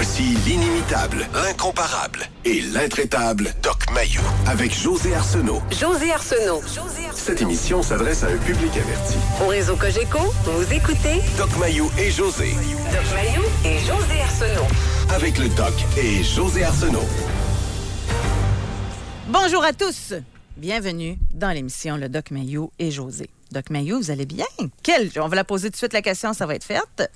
Voici l'inimitable, l'incomparable et l'intraitable Doc Mayou avec José Arsenault. José Arsenault. Cette émission s'adresse à un public averti. Au réseau Cogeco, vous écoutez Doc Mayou et José. Doc Mayou et José Arsenault. Avec le Doc et José Arsenault. Bonjour à tous. Bienvenue dans l'émission Le Doc Mayou et José. Doc Mayou, vous allez bien? On va la poser tout de suite, la question, ça va être faite.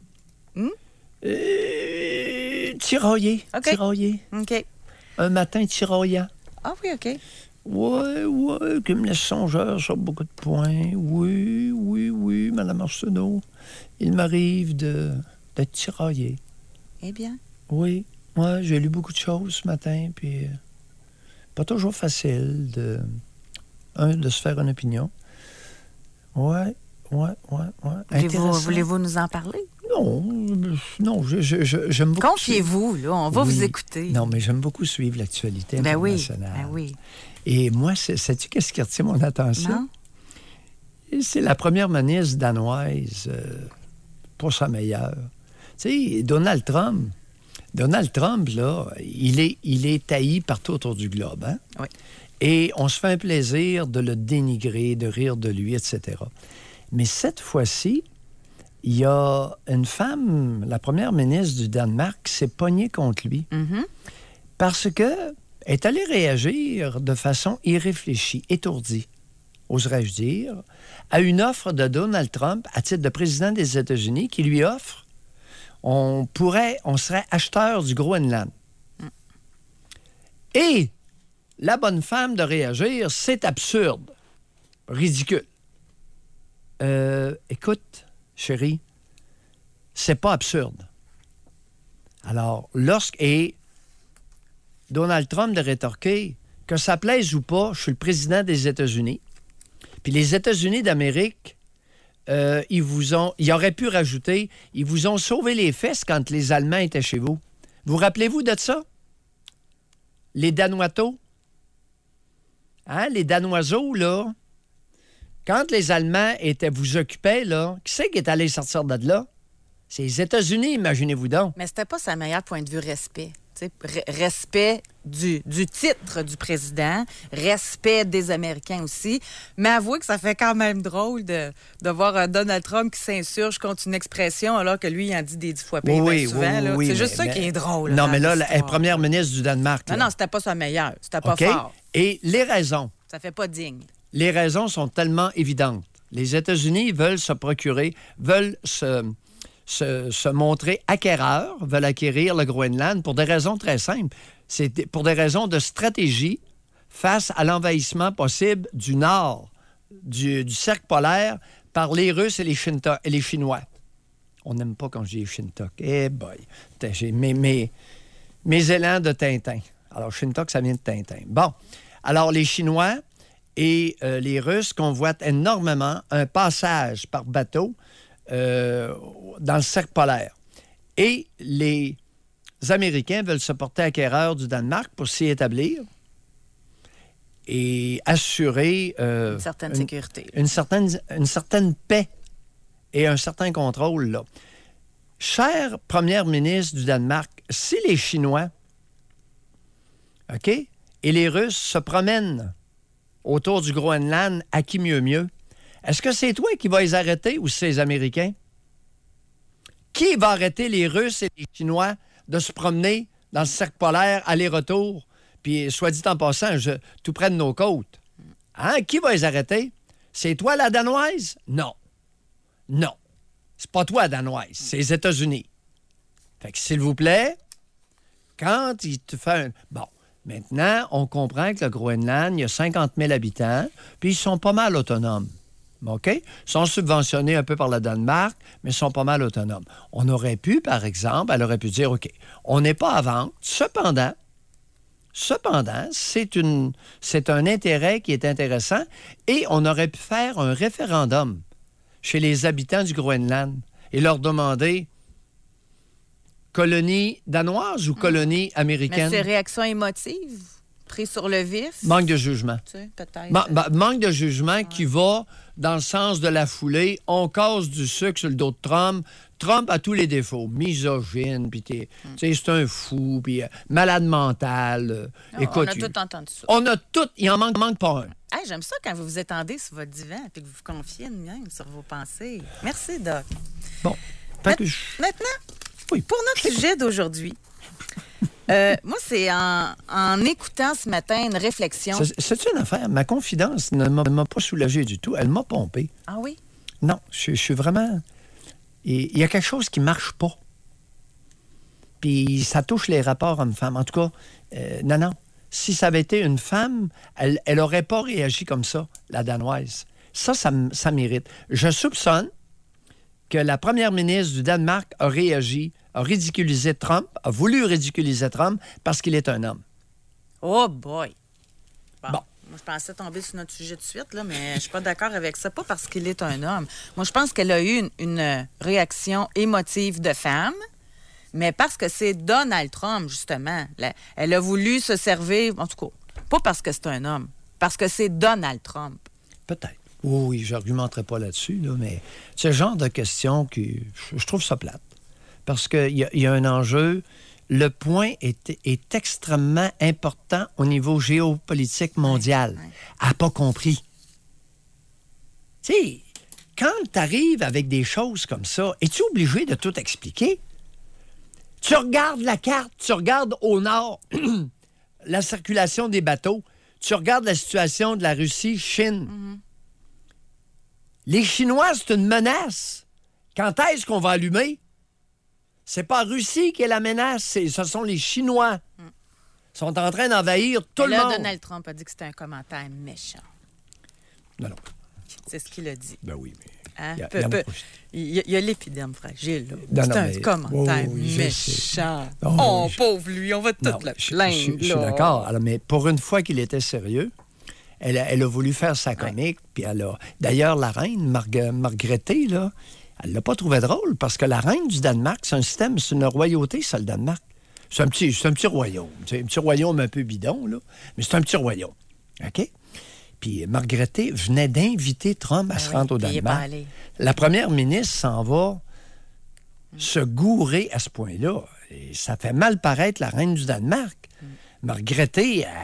Tiraillé. OK. Tiraillé. OK. Un matin tiraillant. Ah oui, OK. Ouais, qui me laisse songeur sur beaucoup de points. Oui, Mme Arsenault. Il m'arrive de tirailler. Eh bien. Oui, moi, j'ai lu beaucoup de choses ce matin, puis pas toujours facile de se faire une opinion. Ouais. Voulez-vous nous en parler? Non, j'aime beaucoup... Confiez-vous, là, on va vous écouter. Non, mais j'aime beaucoup suivre l'actualité internationale. Ben oui. Et moi, sais-tu qu'est-ce qui retient mon attention? Non? Et c'est la première ministre danoise, pour sa meilleure. Tu sais, Donald Trump, là, il est haï partout autour du globe, hein? Oui. Et on se fait un plaisir de le dénigrer, de rire de lui, etc. Mais cette fois-ci, il y a une femme, la première ministre du Danemark, qui s'est pognée contre lui. Mm-hmm. Parce qu'elle est allée réagir de façon irréfléchie, étourdie, oserais-je dire, à une offre de Donald Trump à titre de président des États-Unis qui lui offre on serait acheteur du Groenland. Et la bonne femme de réagir, c'est absurde, ridicule. Écoute, chérie, c'est pas absurde. Alors, et Donald Trump de rétorquer que ça plaise ou pas, je suis le président des États-Unis. Puis les États-Unis d'Amérique, ils auraient pu rajouter, ils vous ont sauvé les fesses quand les Allemands étaient chez vous. Vous rappelez-vous de ça? Les Danoiseaux? Hein? Les Danoiseaux, là, quand les Allemands vous occupaient, là, qui c'est qui est allé sortir de là? C'est les États-Unis, imaginez-vous donc. Mais c'était pas sa meilleure point de vue respect. Respect du titre du président, respect des Américains aussi. Mais avouez que ça fait quand même drôle de voir un Donald Trump qui s'insurge contre une expression alors que lui, il en dit des 10 fois pire souvent. Oui, c'est juste ça qui est drôle. Non, mais là, elle est première ministre du Danemark. Non, c'était pas sa meilleure. C'était pas fort. Et les raisons? Ça fait pas digne. Les raisons sont tellement évidentes. Les États-Unis veulent se montrer acquéreurs, veulent acquérir le Groenland pour des raisons très simples. C'est pour des raisons de stratégie face à l'envahissement possible du nord du cercle polaire par les Russes et les Chinois. On n'aime pas quand je dis Shintok. Eh boy! J'ai mes élans de Tintin. Alors, Shintok, ça vient de Tintin. Bon. Alors, les Chinois et les Russes convoitent énormément un passage par bateau dans le cercle polaire. Et les Américains veulent se porter acquéreurs du Danemark pour s'y établir et assurer une certaine sécurité. Une certaine paix et un certain contrôle, là. Chère première ministre du Danemark, si les Chinois, OK, et les Russes se promènent autour du Groenland, à qui mieux, est-ce que c'est toi qui vas les arrêter ou c'est les Américains? Qui va arrêter les Russes et les Chinois de se promener dans le cercle polaire, aller-retour, puis soit dit en passant, tout près de nos côtes? Hein? Qui va les arrêter? C'est toi la Danoise? Non. C'est pas toi la Danoise, c'est les États-Unis. Fait que s'il vous plaît, quand il te fait un... Bon, maintenant, on comprend que le Groenland, il y a 50 000 habitants, puis ils sont pas mal autonomes. OK? Ils sont subventionnés un peu par le Danemark, mais ils sont pas mal autonomes. On aurait pu, par exemple, elle aurait pu dire, OK, on n'est pas à vendre. Cependant, c'est un intérêt qui est intéressant et on aurait pu faire un référendum chez les habitants du Groenland et leur demander colonie danoise ou colonie américaine? Mais ces réactions émotives, prises sur le vif? Manque de jugement. Tu sais, peut-être. Manque de jugement qui va dans le sens de la foulée. On casse du sucre sur le dos de Trump. Trump a tous les défauts. Misogyne, puis c'est un fou, puis malade mental. Écoute, on a tout entendu ça. On a tout. Il en manque pas un. Hey, j'aime ça quand vous vous étendez sur votre divan et que vous vous confiez même sur vos pensées. Merci, Doc. Bon. Maintenant, oui. Pour notre sujet d'aujourd'hui, moi, c'est en écoutant ce matin une réflexion. C'est une affaire. Ma confidence ne m'a pas soulagé du tout. Elle m'a pompé. Ah oui? Non, je suis vraiment... Il y a quelque chose qui ne marche pas. Puis ça touche les rapports hommes-femmes. En tout cas, non. Si ça avait été une femme, elle n'aurait pas réagi comme ça, la Danoise. Ça m'irrite. Je soupçonne que la première ministre du Danemark a réagi, a ridiculisé Trump, a voulu ridiculiser Trump parce qu'il est un homme. Oh boy! Bon. Moi, je pensais tomber sur notre sujet de suite, là, mais je suis pas d'accord avec ça. Pas parce qu'il est un homme. Moi, je pense qu'elle a eu une réaction émotive de femme, mais parce que c'est Donald Trump, justement. Elle a voulu se servir, en tout cas, pas parce que c'est un homme, parce que c'est Donald Trump. Peut-être. Oui, je n'argumenterai pas là-dessus, là, mais c'est le genre de question qui... Je trouve ça plate. Parce qu'il y a un enjeu. Le point est extrêmement important au niveau géopolitique mondial. Ouais. Elle n'a pas compris. Tu sais, quand tu arrives avec des choses comme ça, es-tu obligé de tout expliquer? Tu regardes la carte, tu regardes au nord la circulation des bateaux, tu regardes la situation de la Russie, Chine. Mm-hmm. Les Chinois, c'est une menace. Quand est-ce qu'on va allumer? C'est pas la Russie qui est la menace, ce sont les Chinois. Ils sont en train d'envahir tout le monde. Donald Trump a dit que c'était un commentaire méchant. Non. C'est ce qu'il a dit. Ben oui, mais... Hein? Il y a l'épiderme fragile. C'est un commentaire méchant. Pauvre lui, on va tout le plaindre. Je suis d'accord. Alors, mais pour une fois qu'il était sérieux, elle a voulu faire sa comique. Puis d'ailleurs, la reine, Margrethe, là, elle l'a pas trouvé drôle parce que la reine du Danemark, c'est un système, c'est une royauté, ça, le Danemark. C'est un petit royaume. C'est un petit royaume un peu bidon, là, mais c'est un petit royaume. OK? Puis Margrethe venait d'inviter Trump à se rendre au Danemark. La première ministre s'en va se gourer à ce point-là. Et ça fait mal paraître la reine du Danemark. Margrethe...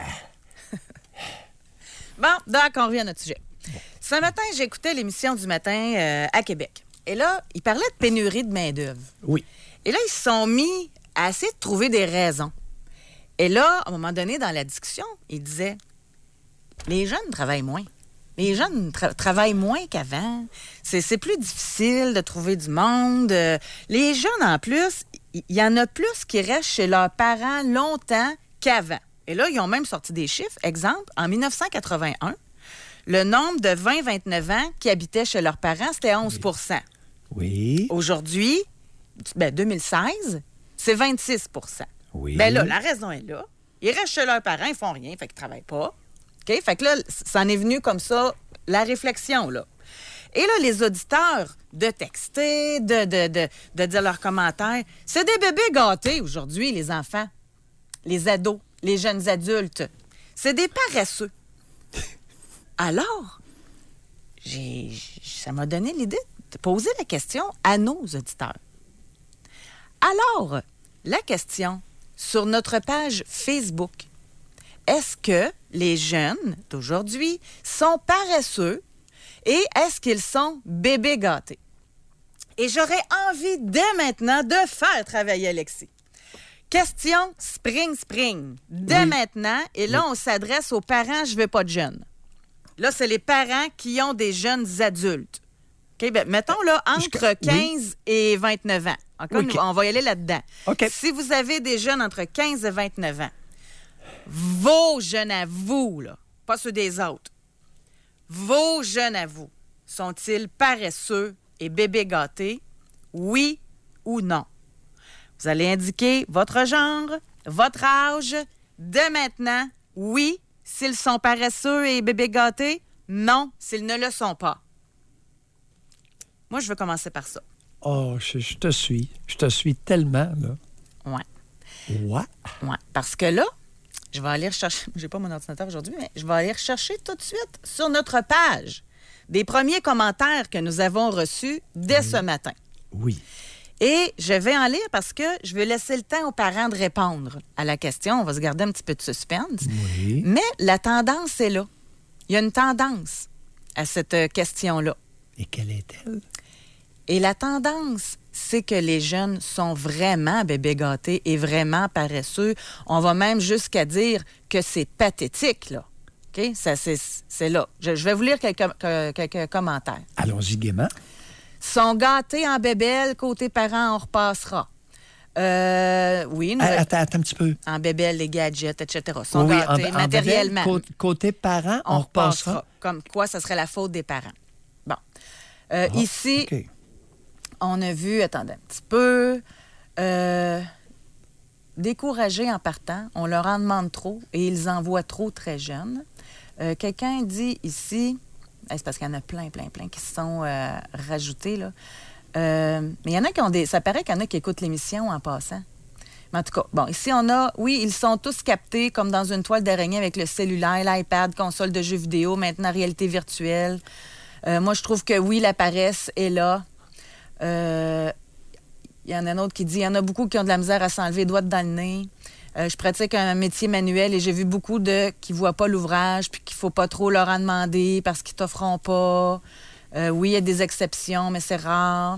Bon, donc, on revient à notre sujet. Bon. Ce matin, j'écoutais l'émission du matin à Québec. Et là, ils parlaient de pénurie de main-d'œuvre. Oui. Et là, ils se sont mis à essayer de trouver des raisons. Et là, à un moment donné, dans la discussion, ils disaient... Les jeunes travaillent moins. Les jeunes travaillent moins qu'avant. C'est plus difficile de trouver du monde. Les jeunes, en plus, il y en a plus qui restent chez leurs parents longtemps qu'avant. Et là, ils ont même sorti des chiffres. Exemple, en 1981, le nombre de 20-29 ans qui habitaient chez leurs parents, c'était 11 %. Oui. Aujourd'hui, 2016, c'est 26 %. Oui. Bien là, la raison est là. Ils restent chez leurs parents, ils font rien, fait qu'ils ne travaillent pas. OK? Fait que là, ça en est venu comme ça, la réflexion, là. Et là, les auditeurs de texter, de dire leurs commentaires, c'est des bébés gâtés aujourd'hui, les enfants, les ados, les jeunes adultes. C'est des paresseux. Alors, ça m'a donné l'idée de poser la question à nos auditeurs. Alors, la question sur notre page Facebook, est-ce que les jeunes d'aujourd'hui sont paresseux et est-ce qu'ils sont bébés gâtés? Et j'aurais envie dès maintenant de faire travailler Alexis. Question spring. Dès maintenant, et là, on s'adresse aux parents, je veux pas de jeunes. Là, c'est les parents qui ont des jeunes adultes. OK, bien, mettons là, entre 15 et 29 ans. Encore, on va y aller là-dedans. Okay. Si vous avez des jeunes entre 15 et 29 ans, vos jeunes à vous, là, pas ceux des autres, vos jeunes à vous, sont-ils paresseux et bébés gâtés? Oui ou non? Vous allez indiquer votre genre, votre âge. Dès maintenant, oui, s'ils sont paresseux et bébés gâtés. Non, s'ils ne le sont pas. Moi, je veux commencer par ça. Oh, je te suis. Je te suis tellement, là. Ouais. What? Ouais, parce que là, je vais aller rechercher... J'ai pas mon ordinateur aujourd'hui, mais je vais aller rechercher tout de suite sur notre page des premiers commentaires que nous avons reçus dès ce matin. Oui. Et je vais en lire parce que je veux laisser le temps aux parents de répondre à la question. On va se garder un petit peu de suspense. Oui. Mais la tendance est là. Il y a une tendance à cette question-là. Et quelle est-elle? Et la tendance, c'est que les jeunes sont vraiment bébés gâtés et vraiment paresseux. On va même jusqu'à dire que c'est pathétique, là. OK? Ça, c'est là. Je vais vous lire quelques commentaires. Allons-y gaiement. Sont gâtés en bébelle, côté parents, on repassera. Oui. Attends un petit peu. En bébelle, les gadgets, etc. Sont Oui, gâtés matériellement. En bébelle, côté parents, on repassera. Comme quoi, ça serait la faute des parents. Bon. Ici, OK. on a vu, attendez un petit peu, découragés en partant, on leur en demande trop et ils envoient trop très jeunes. Quelqu'un dit ici, c'est parce qu'il y en a plein qui se sont rajoutés, là. Mais il y en a qui ont ça paraît qu'il y en a qui écoutent l'émission en passant. Mais en tout cas, bon, ici, on a, oui, ils sont tous captés comme dans une toile d'araignée avec le cellulaire, l'iPad, console de jeux vidéo, maintenant réalité virtuelle. Moi, je trouve que oui, la paresse est là. Il y en a un autre qui dit, il y en a beaucoup qui ont de la misère à s'enlever les doigts dans le nez. Je pratique un métier manuel et j'ai vu beaucoup qui ne voient pas l'ouvrage puis qu'il ne faut pas trop leur en demander parce qu'ils ne t'offront pas. Oui, il y a des exceptions, mais c'est rare.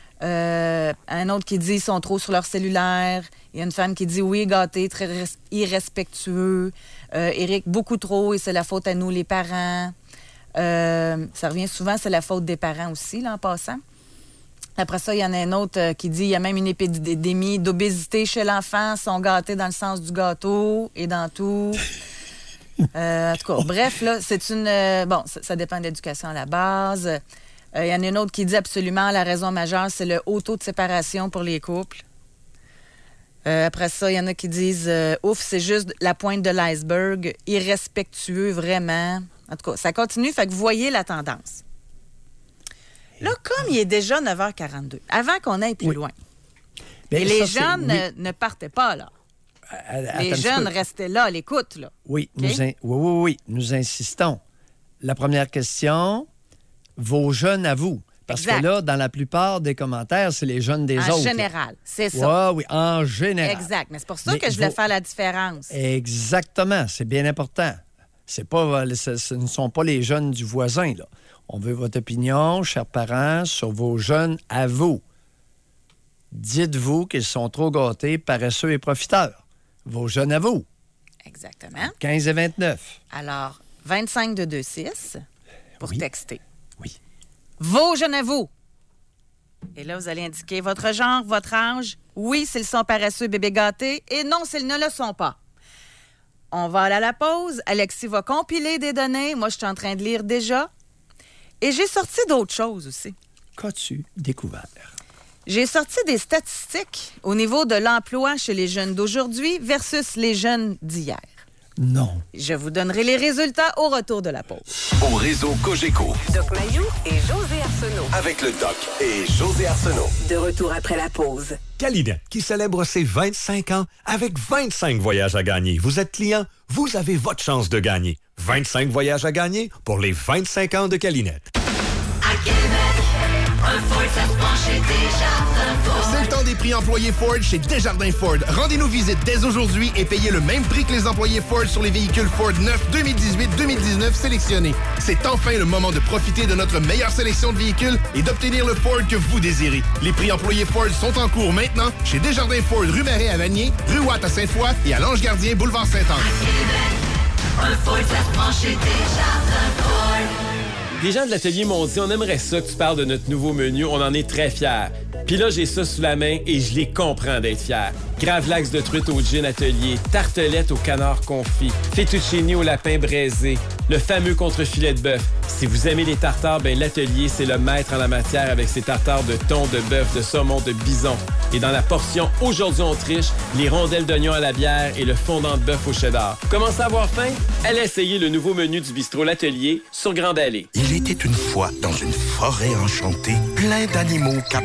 Un autre qui dit ils sont trop sur leur cellulaire. Il y a une femme qui dit oui, gâtés, très irrespectueux. Éric, beaucoup trop et c'est la faute à nous, les parents. Ça revient souvent, c'est la faute des parents aussi, là, en passant. Après ça, il y en a un autre qui dit il y a même une épidémie d'obésité chez l'enfant. Ils sont gâtés dans le sens du gâteau et dans tout. En tout cas, bref, là, c'est une... bon, ça dépend de l'éducation à la base. Il y en a une autre qui dit absolument la raison majeure, c'est le haut taux de séparation pour les couples. Après ça, il y en a qui disent ouf, c'est juste la pointe de l'iceberg, irrespectueux, vraiment. En tout cas, ça continue, fait que vous voyez la tendance. Là, comme il est déjà 9h42, avant qu'on aille plus loin, Bien, et les ça, jeunes ne partaient pas, là. Les jeunes restaient là, à l'écoute, là. Oui, Okay? oui, nous insistons. La première question, vos jeunes à vous. Parce Exact. que là, dans la plupart des commentaires, c'est les jeunes des autres. En général, c'est ça. Oui, en général. Exact. Mais c'est pour ça que je voulais faire la différence. Exactement, c'est bien important. Ce ne sont pas les jeunes du voisin, là. On veut votre opinion, chers parents, sur vos jeunes à vous. Dites-vous qu'ils sont trop gâtés, paresseux et profiteurs. Vos jeunes à vous. Exactement. 15 et 29. Alors, 25 de 2-6 pour Oui. texter. Oui. Vos jeunes à vous. Et là, vous allez indiquer votre genre, votre âge. Oui, s'ils sont paresseux, bébés gâtés. Et non, s'ils ne le sont pas. On va aller à la pause. Alexis va compiler des données. Moi, je suis en train de lire déjà. Et j'ai sorti d'autres choses aussi. Qu'as-tu découvert? J'ai sorti des statistiques au niveau de l'emploi chez les jeunes d'aujourd'hui versus les jeunes d'hier. Non. Je vous donnerai les résultats au retour de la pause. Au réseau Cogeco, Doc Mayou et José Arsenault. avec le Doc et José Arsenault. De retour après la pause. Calinette, qui célèbre ses 25 ans avec 25 voyages à gagner. Vous êtes client, vous avez votre chance de gagner. 25 voyages à gagner pour les 25 ans de Calinette. À Québec, un Ford, ça se prend chez Desjardins Ford. C'est le temps des prix employés Ford chez Desjardins Ford. Rendez-nous visite dès aujourd'hui et payez le même prix que les employés Ford sur les véhicules Ford neufs 2018-2019 sélectionnés. C'est enfin le moment de profiter de notre meilleure sélection de véhicules et d'obtenir le Ford que vous désirez. Les prix employés Ford sont en cours maintenant chez Desjardins Ford, rue Marais à Vanier, rue Watt à Sainte-Foy et à l'Ange-Gardien, boulevard Saint-Anne. Un Ford, ça se prend chez Desjardins Ford. Les gens de l'atelier m'ont dit, on aimerait ça que tu parles de notre nouveau menu, on en est très fiers. Puis là, j'ai ça sous la main et je les comprends d'être fiers. Gravlax de truite au gin atelier, tartelette au canard confit, fettuccine au lapin braisé, le fameux contre-filet de bœuf. Si vous aimez les tartares, ben l'atelier, c'est le maître en la matière avec ses tartares de thon, de bœuf, de saumon, de bison. Et dans la portion Aujourd'hui on triche, les rondelles d'oignon à la bière et le fondant de bœuf au cheddar. Commencez à avoir faim? Allez essayer le nouveau menu du bistrot L'Atelier sur Grande Allée. Il était une fois dans une forêt enchantée, plein d'animaux capables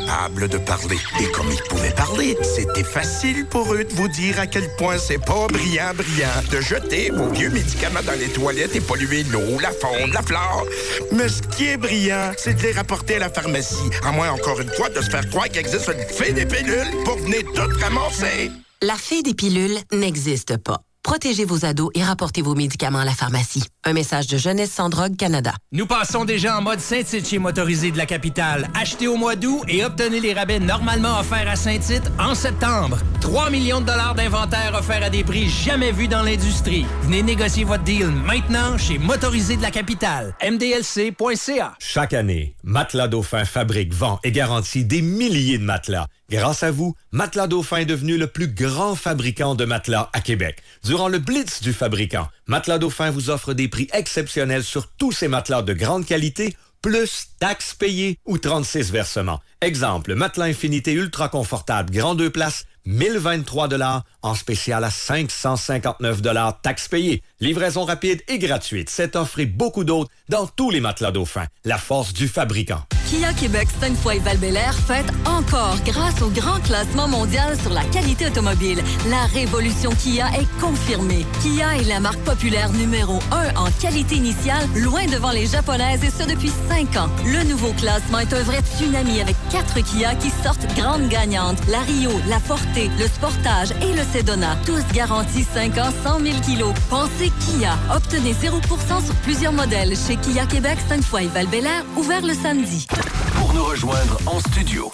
capables de parler. Et comme ils pouvaient parler, c'était facile pour eux de vous dire à quel point c'est pas brillant de jeter vos vieux médicaments dans les toilettes et polluer l'eau, la faune, la flore. Mais ce qui est brillant, c'est de les rapporter à la pharmacie. À moins, encore une fois, de se faire croire qu'il existe une fée des pilules pour venir tout ramasser. La fée des pilules n'existe pas. Protégez vos ados et rapportez vos médicaments à la pharmacie. Un message de Jeunesse sans drogue Canada. Nous passons déjà en mode Saint-Tite chez Motorisé de la capitale. Achetez au mois d'août et obtenez les rabais normalement offerts à Saint-Tite en septembre. 3 millions de dollars d'inventaire offerts à des prix jamais vus dans l'industrie. Venez négocier votre deal maintenant chez Motorisé de la capitale. MDLC.ca. Chaque année, Matelas Dauphin fabrique, vend et garantit des milliers de matelas. Grâce à vous, Matelas Dauphin est devenu le plus grand fabricant de matelas à Québec. Durant le Blitz du fabricant, Matelas Dauphin vous offre des prix exceptionnels sur tous ces matelas de grande qualité, plus taxes payées ou 36 versements. Exemple, matelas Infinité ultra confortable, grand 2 places, 1023 $ en spécial à 559 $ taxes payées. Livraison rapide et gratuite. Cette offre et beaucoup d'autres dans tous les matelas Dauphin. La force du fabricant. Kia Québec Sainte-Foy Val-Bélair fête encore grâce au grand classement mondial sur la qualité automobile. La révolution Kia est confirmée. Kia est la marque populaire numéro 1 en qualité initiale, loin devant les japonaises et ce depuis 5 ans. Le nouveau classement est un vrai tsunami avec 4 Kia qui sortent grandes gagnantes. La Rio, la Forte, le Sportage et le Sedona. Tous garantis 5 ans, 100 000 kilos. Pensez Kia. Obtenez 0% sur plusieurs modèles chez Kia Québec Sainte-Foy Val-Bélair, ouvert le samedi. Pour nous rejoindre en studio,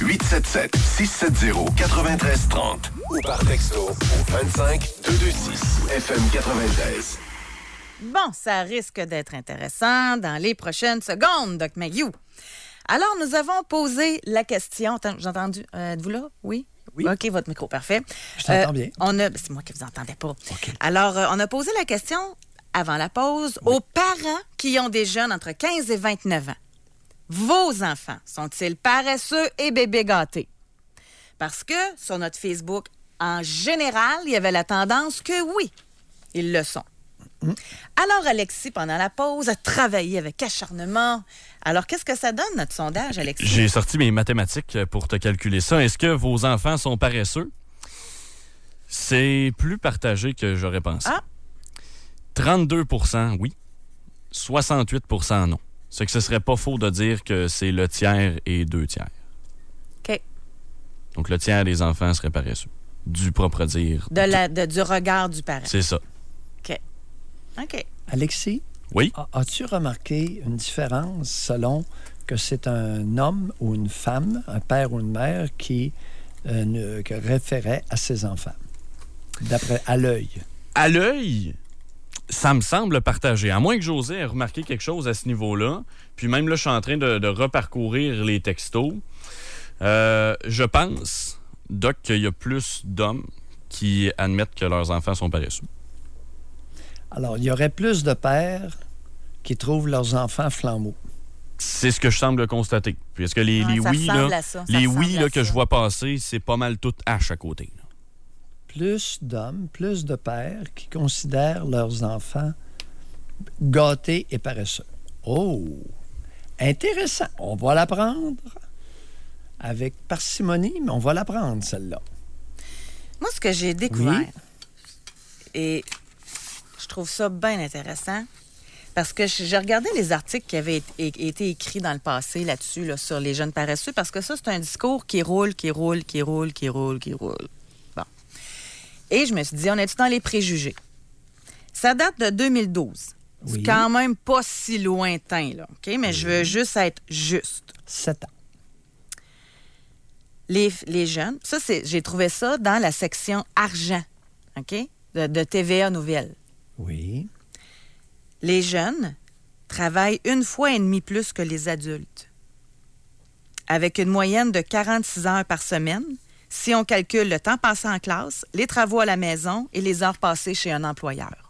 1-877-670-9330 ou par texto au 25-226 FM 93. Bon, ça risque d'être intéressant dans les prochaines secondes, Doc Mayou. Alors, nous avons posé la question. Attends, j'ai entendu. Êtes-vous là? Oui? Oui. OK, votre micro, parfait. Je t'entends bien. C'est moi qui vous entendais pas. Okay. Alors, on a posé la question avant la pause aux parents qui ont des jeunes entre 15 et 29 ans. Vos enfants sont-ils paresseux et bébés gâtés? Parce que sur notre Facebook, en général, il y avait la tendance que oui, ils le sont. Alors, Alexis, pendant la pause, a travaillé avec acharnement. Alors, qu'est-ce que ça donne, notre sondage, Alexis? J'ai sorti mes mathématiques pour te calculer ça. Est-ce que vos enfants sont paresseux? C'est plus partagé que j'aurais pensé. 32% oui, 68% non. C'est que ce serait pas faux de dire que c'est le tiers et 2 tiers. OK. Donc, le tiers des enfants seraient paresseux. Du propre dire. Du regard du parent. C'est ça. OK. Alexis? Oui? As-tu remarqué une différence selon que c'est un homme ou une femme, un père ou une mère qui référait à ses enfants? À l'œil. À l'œil, ça me semble partagé. À moins que José ait remarqué quelque chose à ce niveau-là. Puis même là, je suis en train de reparcourir les textos. Je pense, Doc, qu'il y a plus d'hommes qui admettent que leurs enfants sont paresseux. Alors, il y aurait plus de pères qui trouvent leurs enfants flambaux. C'est ce que je semble constater. Puis est-ce que les oui, là, que je vois passer, c'est pas mal tout H à côté. Là. Plus d'hommes, plus de pères qui considèrent leurs enfants gâtés et paresseux. Oh! Intéressant. On va l'apprendre avec parcimonie, mais on va l'apprendre, celle-là. Moi, ce que j'ai découvert, et je trouve ça bien intéressant, parce que j'ai regardé les articles qui avaient été écrits dans le passé là-dessus, là, sur les jeunes paresseux, parce que ça, c'est un discours qui roule. Bon. Et je me suis dit, on est-tu dans les préjugés? Ça date de 2012. Oui. C'est quand même pas si lointain, là, OK? Mais je veux juste être juste. 7 ans. Les jeunes, ça, j'ai trouvé ça dans la section argent, OK? De TVA Nouvelles. Oui. Les jeunes travaillent 1,5 fois plus que les adultes, avec une moyenne de 46 heures par semaine, si on calcule le temps passé en classe, les travaux à la maison et les heures passées chez un employeur.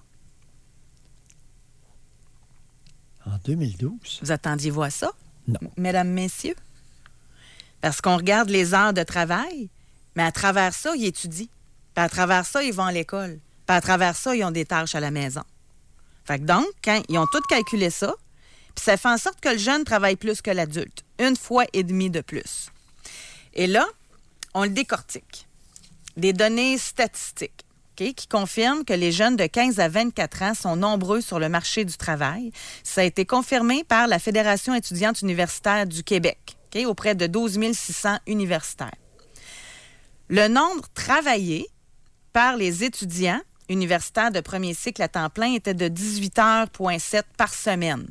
En 2012? Vous attendiez-vous à ça? Non. Mesdames, messieurs? Parce qu'on regarde les heures de travail, mais à travers ça, ils étudient. Puis à travers ça, ils vont à l'école. Puis à travers ça, ils ont des tâches à la maison. Fait que donc, quand ils ont tout calculé ça, puis ça fait en sorte que le jeune travaille plus que l'adulte. 1,5 fois de plus. Et là, on le décortique. Des données statistiques. Okay, qui confirme que les jeunes de 15 à 24 ans sont nombreux sur le marché du travail. Ça a été confirmé par la Fédération étudiante universitaire du Québec, okay, auprès de 12 600 universitaires. Le nombre travaillé par les étudiants universitaires de premier cycle à temps plein était de 18,7 heures par semaine.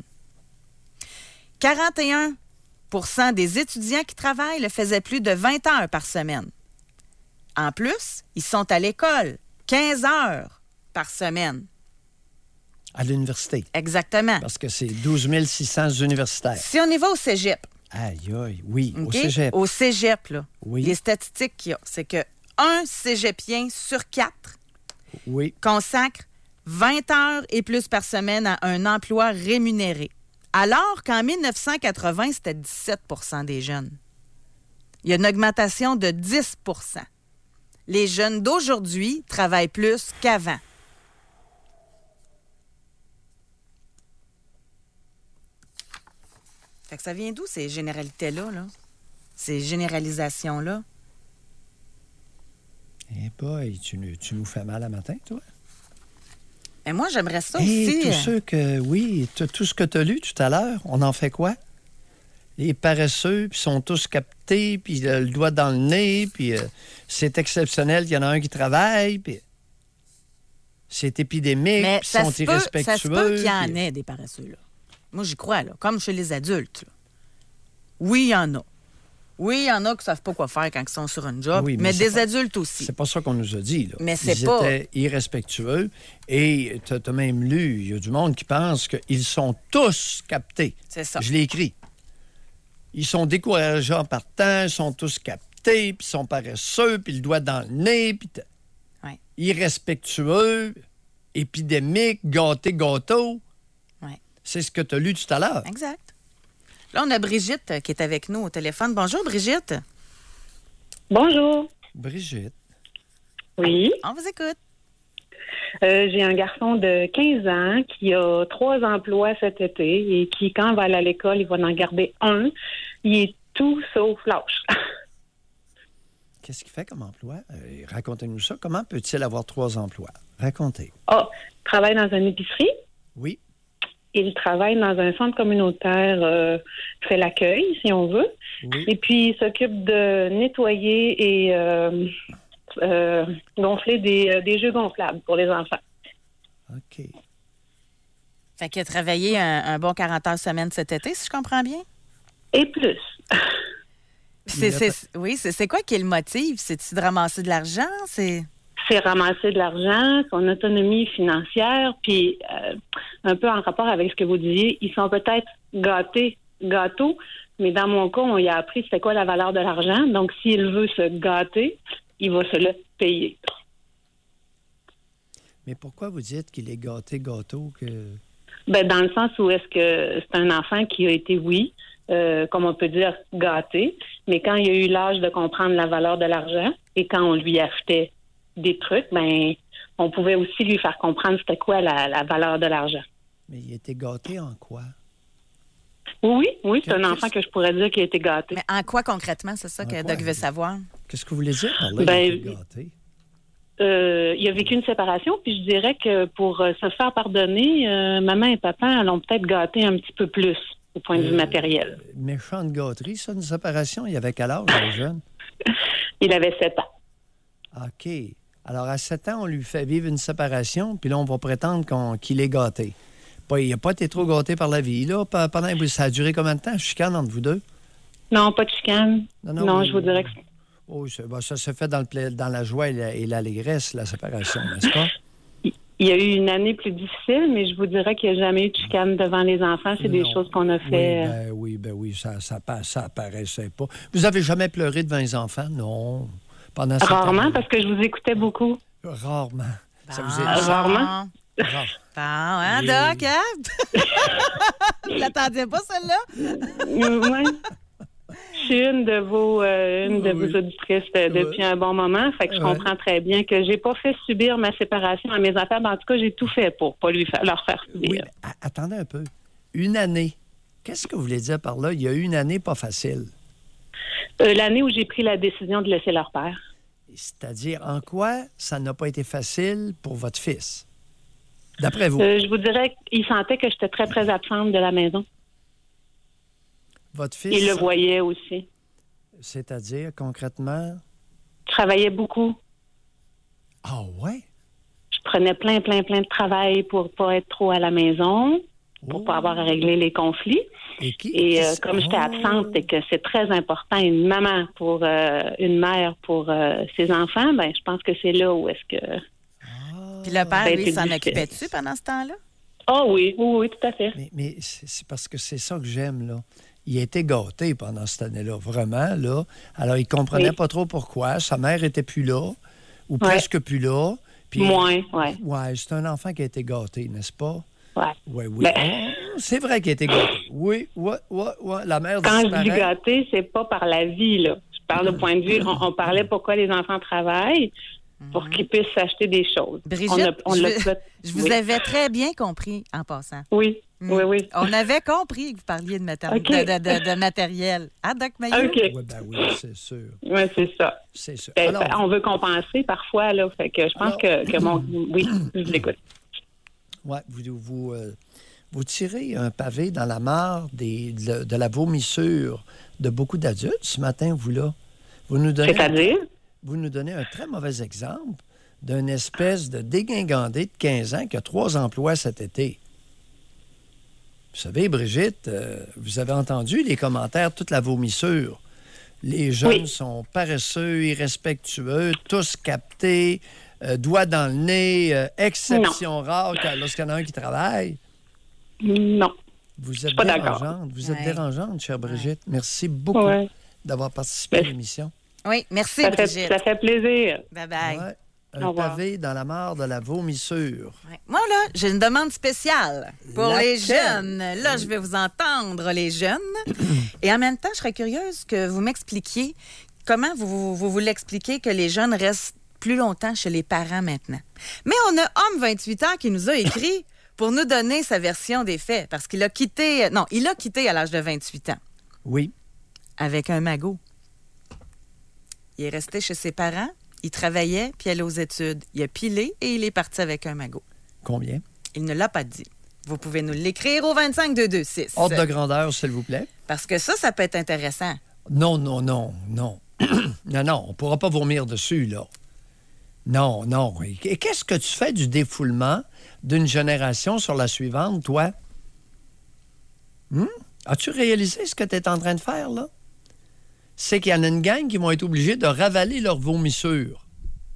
41 % des étudiants qui travaillent le faisaient plus de 20 heures par semaine. En plus, ils sont à l'école 15 heures par semaine. À l'université. Exactement. Parce que c'est 12 600 universitaires. Si on y va au cégep. Aïe, aïe, oui, Okay? au cégep. Au cégep, là, oui. Les statistiques qu'il y a, c'est que un cégepien sur 4 consacre 20 heures et plus par semaine à un emploi rémunéré. Alors qu'en 1980, c'était 17 % des jeunes. Il y a une augmentation de 10 %. Les jeunes d'aujourd'hui travaillent plus qu'avant. Fait que ça vient d'où, ces généralités-là, là? Ces généralisations-là? Eh boy, tu nous fais mal à matin, toi? Et moi, j'aimerais ça Et aussi. tous ceux que, oui, tout ce que tu as lu tout à l'heure, on en fait quoi? Les paresseux, puis sont tous captés, puis le doigt dans le nez, puis c'est exceptionnel qu'il y en a un qui travaille, puis c'est épidémique, Mais puis sont irrespectueux. Ça se peut qu'il y en puis- ait des paresseux, là. Moi, j'y crois, là. Comme chez les adultes, là. Oui, il y en a. Oui, il y en a qui ne savent pas quoi faire quand ils sont sur un job, Oui, mais c'est des pas- adultes aussi. C'est pas ça qu'on nous a dit, là. Mais c'est Ils pas- étaient irrespectueux, et tu as même lu, il y a du monde qui pense qu'ils sont tous captés. C'est ça. Je l'ai écrit. Ils sont découragés en partant, ils sont tous captés, puis ils sont paresseux, puis le doigt dans le nez, puis Ouais. irrespectueux, épidémique, gâteau. Ouais. C'est ce que tu as lu tout à l'heure. Exact. Là, on a Brigitte qui est avec nous au téléphone. Bonjour, Brigitte. Bonjour. Brigitte. Oui. On vous écoute. J'ai un garçon de 15 ans qui a 3 emplois cet été et qui, quand il va aller à l'école, il va en garder un. Il est tout sauf lâche. Qu'est-ce qu'il fait comme emploi? Racontez-nous ça. Comment peut-il avoir 3 emplois? Racontez. Ah, il travaille dans une épicerie. Oui. Il travaille dans un centre communautaire, fait l'accueil, si on veut. Oui. Et puis, il s'occupe de nettoyer et gonfler des jeux gonflables pour les enfants. OK. Fait qu'il a travaillé un bon 40 heures semaine cet été, si je comprends bien. Et plus. Oui, c'est quoi qui le motive? C'est-tu de ramasser de l'argent? C'est ramasser de l'argent, son autonomie financière, puis un peu en rapport avec ce que vous disiez, ils sont peut-être gâteaux, mais dans mon cas, on y a appris c'était quoi la valeur de l'argent. Donc, s'il veut se gâter, il va se le payer. Mais pourquoi vous dites qu'il est gâteau que... Ben, dans le sens où est-ce que c'est un enfant qui a été, comme on peut dire, gâté, mais quand il a eu l'âge de comprendre la valeur de l'argent et quand on lui achetait des trucs, ben, on pouvait aussi lui faire comprendre c'était quoi la valeur de l'argent. Mais il était gâté en quoi? Oui, c'est un enfant que je pourrais dire qui a été gâté. Mais en quoi concrètement, c'est ça que Doc veut savoir? Qu'est-ce que vous voulez dire par là, Ben, il était gâté? Il a vécu une séparation, puis je dirais que pour se faire pardonner, maman et papa l'ont peut-être gâté un petit peu plus au point de vue matériel. Méchante gâterie, ça, une séparation. Il avait quel âge, le jeune? Il avait 7 ans. OK. Alors, à 7 ans, on lui fait vivre une séparation, puis là, on va prétendre qu'il est gâté. Il n'a pas été trop gâté par la vie, là. Ça a duré combien de temps? Chicane entre vous deux? Non, pas de chicane. Non, je vous dirais que ça se fait dans la joie et l'allégresse, la séparation, n'est-ce pas? il y a eu une année plus difficile, mais je vous dirais qu'il n'y a jamais eu de chicane devant les enfants. C'est des choses qu'on a fait. Oui, ça apparaissait pas. Vous n'avez jamais pleuré devant les enfants? Non. Pendant Rarement, parce que je vous écoutais beaucoup. Rarement. Ça vous est... Rarement. Bon, hein, Doc? Hein? Tu l'attendiez pas, celle-là? Oui. Je suis une de vos auditrices depuis un bon moment. Fait que je comprends très bien que j'ai pas fait subir ma séparation à mes enfants. Mais en tout cas, j'ai tout fait pour pas leur faire subir. Oui, attendez un peu. Une année. Qu'est-ce que vous voulez dire par là? Il y a eu une année pas facile. L'année où j'ai pris la décision de laisser leur père. C'est-à-dire, en quoi ça n'a pas été facile pour votre fils? D'après vous? Je vous dirais qu'il sentait que j'étais très, très absente de la maison. Votre fils? Il le voyait aussi. C'est-à-dire, concrètement? Je travaillais beaucoup. Ah ouais? Je prenais plein de travail pour pas être trop à la maison, pour pas avoir à régler les conflits. Et comme j'étais absente et que c'est très important, une maman pour une mère pour ses enfants, ben je pense que c'est là où est-ce que... Puis le père, lui, s'en occupait-tu pendant ce temps-là? Ah oui, tout à fait. Mais c'est parce que c'est ça que j'aime, là. Il a été gâté pendant cette année-là, vraiment, là. Alors, il comprenait pas trop pourquoi. Sa mère était plus là, ou presque plus là. Puis, moins. Ouais, c'est un enfant qui a été gâté, n'est-ce pas? Oui. C'est vrai qu'il a été gâté. Oui. La mère quand disparaît. Je dis gâté, c'est pas par la vie, là. Je parle de point de vue. On parlait pourquoi les enfants travaillent, pour qu'ils puissent s'acheter des choses. Brigitte, je vous avais très bien compris en passant. Oui. On avait compris que vous parliez de matériel. Ah, Doc Mayou? OK. Oui, c'est sûr. Oui, c'est ça. C'est sûr. Alors, on veut compenser parfois, là. Fait que je pense que mon... Oui, je l'écoute. Oui, vous tirez un pavé dans la mare de la vomissure de beaucoup d'adultes ce matin, vous, là. C'est-à-dire? Vous nous donnez un très mauvais exemple d'une espèce de dégingandé de 15 ans qui a 3 emplois cet été. Vous savez, Brigitte, vous avez entendu les commentaires, toute la vomissure. Les jeunes sont paresseux, irrespectueux, tous captés, doigts dans le nez, exception rare lorsqu'il y en a un qui travaille. Non. Vous êtes pas dérangeante. Vous êtes dérangeante, chère Brigitte. Merci beaucoup d'avoir participé à l'émission. Oui, merci, Brigitte. Ça fait plaisir. Bye-bye. Ouais, un pavé dans la mare de la vomissure. Ouais. Moi, là, j'ai une demande spéciale pour les jeunes. Là, je vais vous entendre, les jeunes. Et en même temps, je serais curieuse que vous m'expliquiez comment vous voulez expliquer que les jeunes restent plus longtemps chez les parents maintenant. Mais on a Homme 28 ans qui nous a écrit pour nous donner sa version des faits. Parce qu'il a quitté... Non, il a quitté à l'âge de 28 ans. Oui. Avec un magot. Il est resté chez ses parents, il travaillait, puis allait aux études. Il a pilé et il est parti avec un magot. Combien? Il ne l'a pas dit. Vous pouvez nous l'écrire au 25226. Ordre de grandeur, s'il vous plaît. Parce que ça peut être intéressant. Non. non, on ne pourra pas vomir dessus, là. Non. Et qu'est-ce que tu fais du défoulement d'une génération sur la suivante, toi? As-tu réalisé ce que tu es en train de faire, là? C'est qu'il y en a une gang qui vont être obligés de ravaler leur vomissure.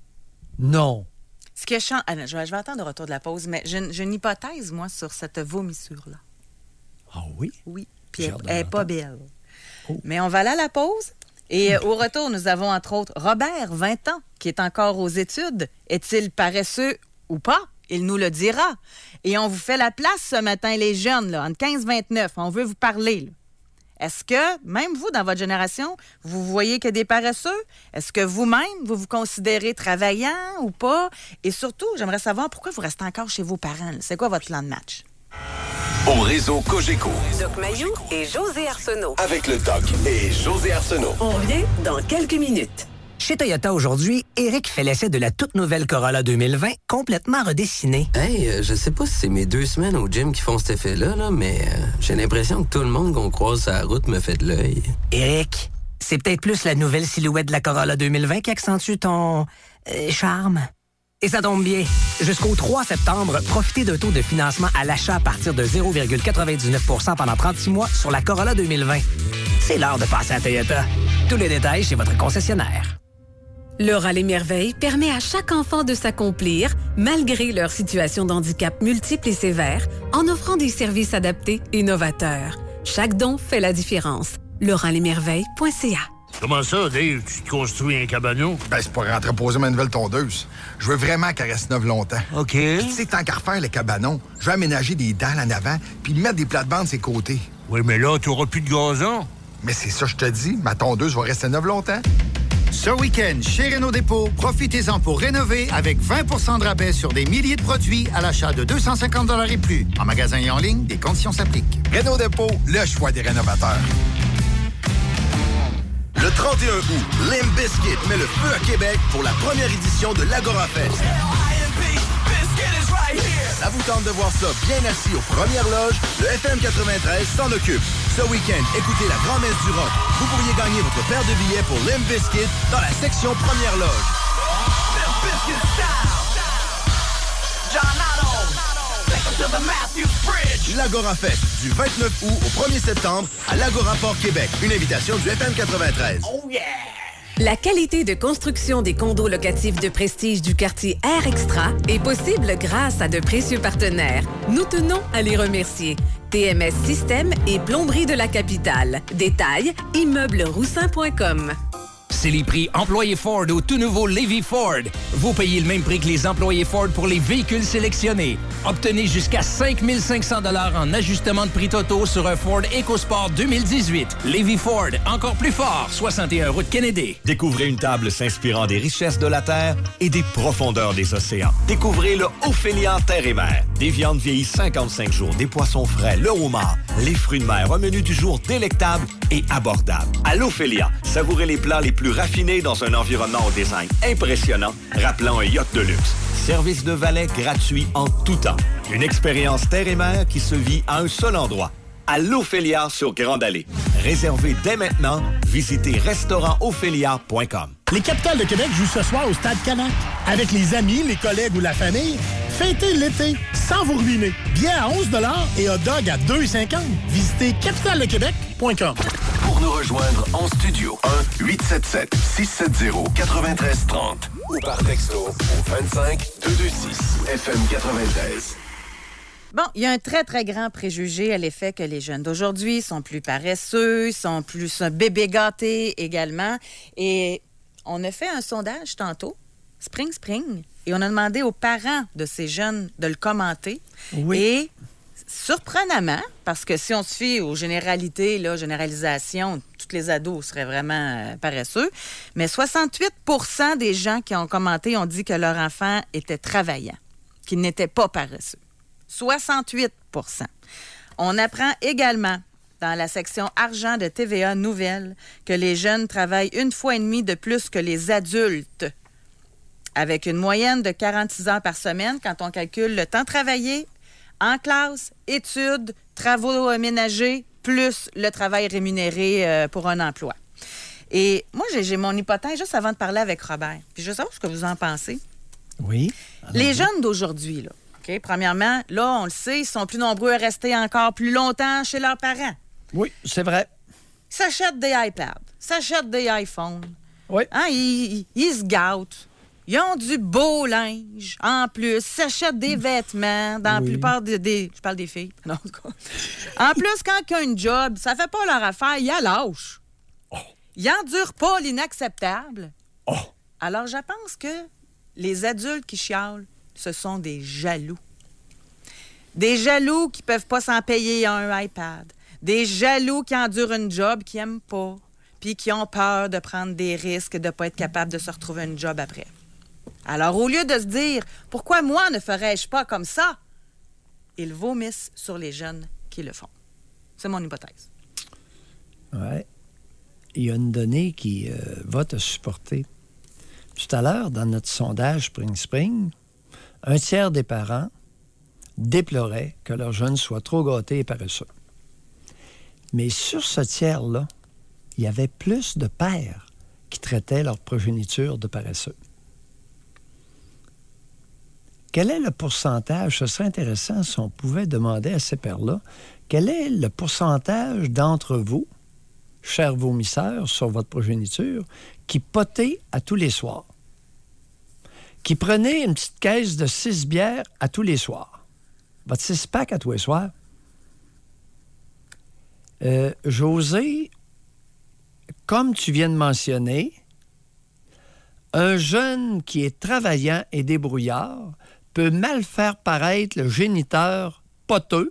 Non. Ce que je vais attendre le retour de la pause, mais j'ai une hypothèse, moi, sur cette vomissure-là. Ah oui? Oui. Puis elle n'est pas belle. Oh. Mais on va aller à la pause. Et au retour, nous avons entre autres Robert, 20 ans, qui est encore aux études. Est-il paresseux ou pas? Il nous le dira. Et on vous fait la place ce matin, les jeunes, là, entre 15 et 29. On veut vous parler, là. Est-ce que, même vous, dans votre génération, vous voyez que des paresseux? Est-ce que vous-même, vous vous considérez travaillant ou pas? Et surtout, j'aimerais savoir pourquoi vous restez encore chez vos parents. C'est quoi votre plan de match? Au réseau Cogeco. Doc Mayou et José Arsenault. Avec le Doc et José Arsenault. On revient dans quelques minutes. Chez Toyota aujourd'hui, Éric fait l'essai de la toute nouvelle Corolla 2020 complètement redessinée. Hey, je sais pas si c'est mes 2 semaines au gym qui font cet effet-là, mais j'ai l'impression que tout le monde qu'on croise sur la route me fait de l'œil. Éric, c'est peut-être plus la nouvelle silhouette de la Corolla 2020 qui accentue ton charme. Et ça tombe bien. Jusqu'au 3 septembre, profitez d'un taux de financement à l'achat à partir de 0,99 % pendant 36 mois sur la Corolla 2020. C'est l'heure de passer à Toyota. Tous les détails chez votre concessionnaire. Le Rallye Merveille permet à chaque enfant de s'accomplir, malgré leur situation d'handicap multiple et sévère, en offrant des services adaptés et novateurs. Chaque don fait la différence. lerallyemerveille.ca. Comment ça, Dave? Tu te construis un cabanon? Ben, c'est pour entreposer ma nouvelle tondeuse. Je veux vraiment qu'elle reste neuve longtemps. OK. Puis, tu sais, tant qu'à refaire le cabanon, je vais aménager des dalles en avant puis mettre des plates-bandes sur les côtés. Oui, mais là, tu n'auras plus de gazon. Mais c'est ça, je te dis. Ma tondeuse va rester neuve longtemps. Ce week-end, chez Renault Dépôt, profitez-en pour rénover avec 20 % de rabais sur des milliers de produits à l'achat de 250 $ et plus. En magasin et en ligne, des conditions s'appliquent. Renault Dépôt, le choix des rénovateurs. Le 31 août, Limp Bizkit met le feu à Québec pour la première édition de l'Agora Fest. Ça vous tente de voir ça bien assis aux premières loges? Le FM 93 s'en occupe. Ce week-end, écoutez la grand-messe du rock. Vous pourriez gagner votre paire de billets pour Limp Bizkit dans la section première loge. L'Agora Fest, du 29 août au 1er septembre à l'Agora Port-Québec. Une invitation du FM 93. Oh yeah! La qualité de construction des condos locatifs de prestige du quartier Air Extra est possible grâce à de précieux partenaires. Nous tenons à les remercier. TMS Système et Plomberie de la Capitale. Détails, immeublesroussin.com. C'est les prix employés Ford au tout nouveau Levy Ford. Vous payez le même prix que les employés Ford pour les véhicules sélectionnés. Obtenez jusqu'à 5 500 $ en ajustement de prix totaux sur un Ford EcoSport 2018. Levy Ford, encore plus fort, 61 route Kennedy. Découvrez une table s'inspirant des richesses de la terre et des profondeurs des océans. Découvrez le Ophélia Terre et Mer. Des viandes vieillies 55 jours, des poissons frais, le homard, les fruits de mer, un menu du jour délectable et abordable. À l'Ophélia, savourez les plats les plus raffinés dans un environnement au design impressionnant, rappelant un yacht de luxe. Service de valet gratuit en tout temps. Une expérience terre et mer qui se vit à un seul endroit. À l'Ophélia sur Grande Allée. Réservez dès maintenant. Visitez restaurantophélia.com. Les Capitales de Québec jouent ce soir au Stade Canac. Avec les amis, les collègues ou la famille, fêtez l'été sans vous ruiner. Billets à 11 $ et hot dog à 2,50 $. Visitez capitaledequebec.com. Pour nous rejoindre en studio, 1-877-670-9330 ou par texto au 25-226 FM 93. Bon, il y a un très, très grand préjugé à l'effet que les jeunes d'aujourd'hui sont plus paresseux, sont plus bébés gâtés également. Et on a fait un sondage tantôt, Spring, et on a demandé aux parents de ces jeunes de le commenter. Oui. Et surprenamment, parce que si on se fie aux généralités, là, généralisation, tous les ados seraient vraiment paresseux, mais 68 % des gens qui ont commenté ont dit que leur enfant était travaillant, qu'il n'était pas paresseux. 68 %. On apprend également dans la section argent de TVA Nouvelles que les jeunes travaillent 1,5 fois de plus que les adultes, avec une moyenne de 46 heures par semaine quand on calcule le temps travaillé en classe, études, travaux ménagers, plus le travail rémunéré pour un emploi. Et moi, j'ai mon hypothèse juste avant de parler avec Robert. Puis je veux savoir ce que vous en pensez. Oui. Les jeunes d'aujourd'hui, là, OK, premièrement, là, on le sait, ils sont plus nombreux à rester encore plus longtemps chez leurs parents. Oui, c'est vrai. Ils s'achètent des iPads, s'achètent des iPhones. Oui. Hein, ils se gâtent. Ils ont du beau linge, en plus. Ils s'achètent des vêtements dans la plupart des... Je parle des filles. Non, en tout cas. En plus, quand ils ont une job, ça fait pas leur affaire, ils la lâchent. Oh. Ils n'endurent pas l'inacceptable. Oh. Alors, je pense que les adultes qui chialent, ce sont des jaloux. Des jaloux qui ne peuvent pas s'en payer un iPad. Des jaloux qui endurent une job qu'ils n'aiment pas, puis qui ont peur de prendre des risques, de ne pas être capable de se retrouver une job après. Alors, au lieu de se dire « Pourquoi moi ne ferais-je pas comme ça? » ils vomissent sur les jeunes qui le font. C'est mon hypothèse. Oui. Il y a une donnée qui va te supporter. Tout à l'heure, dans notre sondage Spring, un tiers des parents déploraient que leurs jeunes soient trop gâtés et paresseux. Mais sur ce tiers-là, il y avait plus de pères qui traitaient leur progéniture de paresseux. Quel est le pourcentage? Ce serait intéressant si on pouvait demander à ces pères-là, quel est le pourcentage d'entre vous, chers vomisseurs sur votre progéniture, qui potez à tous les soirs? Qui prenez une petite caisse de 6 bières à tous les soirs? Votre 6-pack à tous les soirs? José, comme tu viens de mentionner, un jeune qui est travaillant et débrouillard peut mal faire paraître le géniteur poteux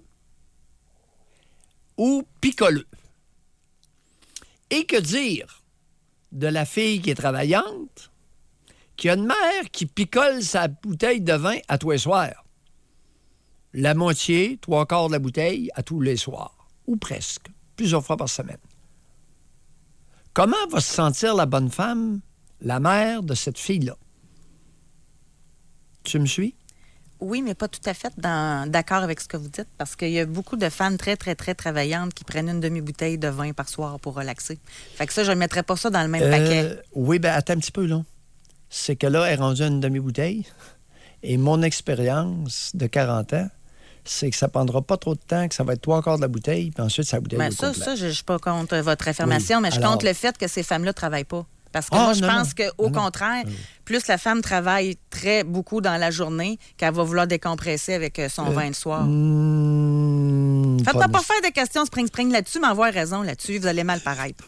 ou picoleux. Et que dire de la fille qui est travaillante, qui a une mère qui picole sa bouteille de vin à tous les soirs? La moitié, 3/4 de la bouteille à tous les soirs, ou presque, plusieurs fois par semaine. Comment va se sentir la bonne femme, la mère de cette fille-là? Tu me suis? Oui, mais pas tout à fait d'accord avec ce que vous dites, parce qu'il y a beaucoup de femmes très, très, très travaillantes qui prennent une demi-bouteille de vin par soir pour relaxer. Fait que ça, je ne mettrais pas ça dans le même paquet. Oui, bien, attends un petit peu, là. C'est que là, elle est rendue à une demi-bouteille. Et mon expérience de 40 ans, c'est que ça ne prendra pas trop de temps, que ça va être 3/4 de la bouteille, puis ensuite, sa bouteille au complet. Ça, je ne suis pas contre votre affirmation, mais je compte le fait que ces femmes-là ne travaillent pas. Parce que moi, je pense qu'au contraire, plus la femme travaille très beaucoup dans la journée, qu'elle va vouloir décompresser avec son vin le soir. Faites pas faire de questions spring là-dessus, mais avoir raison là-dessus. Vous allez mal paraître.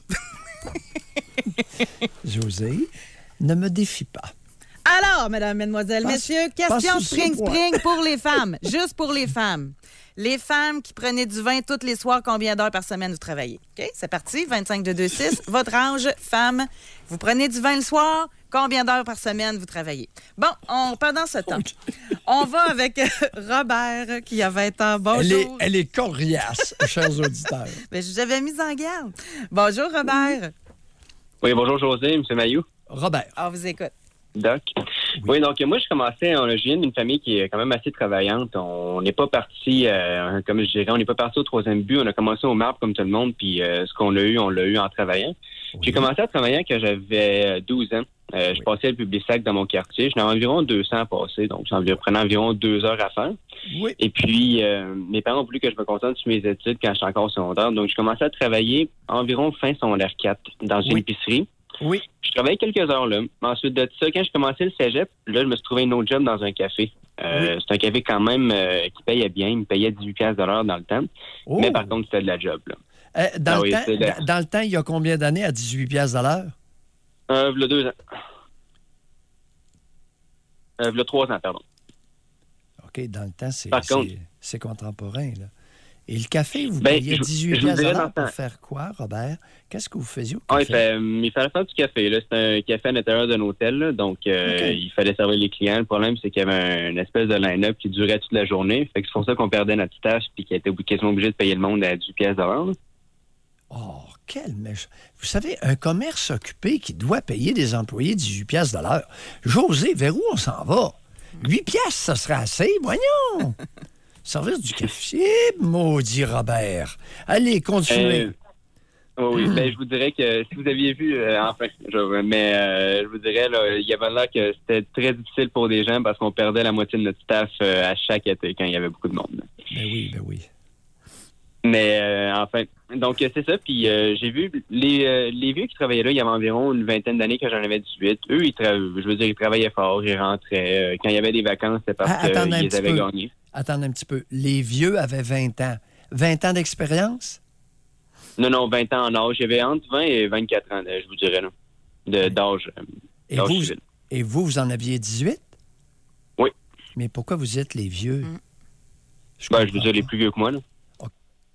Josée, ne me défie pas. Alors, mesdames, mesdemoiselles, messieurs, question spring pour les femmes. Juste pour les femmes. Les femmes qui prenaient du vin tous les soirs, combien d'heures par semaine vous travaillez? OK, c'est parti. 25-2-2-6. Votre âge, femme, vous prenez du vin le soir, combien d'heures par semaine vous travaillez? Bon, pendant ce temps, on va avec Robert, qui a 20 ans. Bonjour. Elle est coriace, chers auditeurs. Mais je vous avais mis en garde. Bonjour, Robert. Oui, bonjour, José, M. Mailloux. Robert. On vous écoute. Doc. Oui, donc moi, je viens d'une famille qui est quand même assez travaillante. On n'est pas parti, comme je dirais, on n'est pas parti au troisième but. On a commencé au marbre comme tout le monde, puis ce qu'on a eu, on l'a eu en travaillant. Oui. J'ai commencé à travailler quand j'avais 12 ans. Je passais le Publisac dans mon quartier. J'en avais environ 200 à passer, donc ça me prenait environ 2 heures à faire. Oui. Et puis, mes parents ont voulu que je me concentre sur mes études quand j'étais encore au secondaire. Donc, j'ai commencé à travailler environ fin secondaire 4 dans une épicerie. Oui. Je travaillais quelques heures là. Ensuite de ça, quand je commençais le cégep, là, je me suis trouvé un autre job dans un café. C'est un café quand même qui payait bien. Il me payait 18$ dans le temps. Oh. Mais par contre, c'était de la job. Là. Dans le temps, il y a combien d'années à 18$? Il y a 2 ans. Il y a 3 ans, pardon. OK, dans le temps, c'est contemporain, là. Et le café, vous payiez 18$ pour faire quoi, Robert? Qu'est-ce que vous faisiez au café? Il fallait faire du café. Là. C'était un café à l'intérieur d'un hôtel. Là. Donc, il fallait servir les clients. Le problème, c'est qu'il y avait une espèce de line-up qui durait toute la journée. Fait que c'est pour ça qu'on perdait notre tâche et qu'on était quasiment obligé de payer le monde à 18$. Oh, quel méchant. Vous savez, un commerce occupé qui doit payer des employés 18$. José, vers où on s'en va? 8$, ça serait assez? Voyons! Service du café, maudit Robert. Allez, continuez. Oui, je vous dirais que si vous aviez vu, je vous dirais, là, il y avait l'air que c'était très difficile pour des gens parce qu'on perdait la moitié de notre staff à chaque été quand il y avait beaucoup de monde. Ben oui. Mais donc c'est ça. Puis j'ai vu les vieux qui travaillaient là, il y avait environ une vingtaine d'années quand j'en avais 18. Eux, ils travaillaient fort, ils rentraient. Quand il y avait des vacances, c'était parce qu'ils avaient gagné. Attendez un petit peu. Les vieux avaient 20 ans. 20 ans d'expérience? Non, 20 ans en âge. J'avais entre 20 et 24 ans, je vous dirais, là, d'âge. Et vous en aviez 18? Oui. Mais pourquoi vous êtes les vieux? Je veux dire les plus vieux que moi, là. Okay.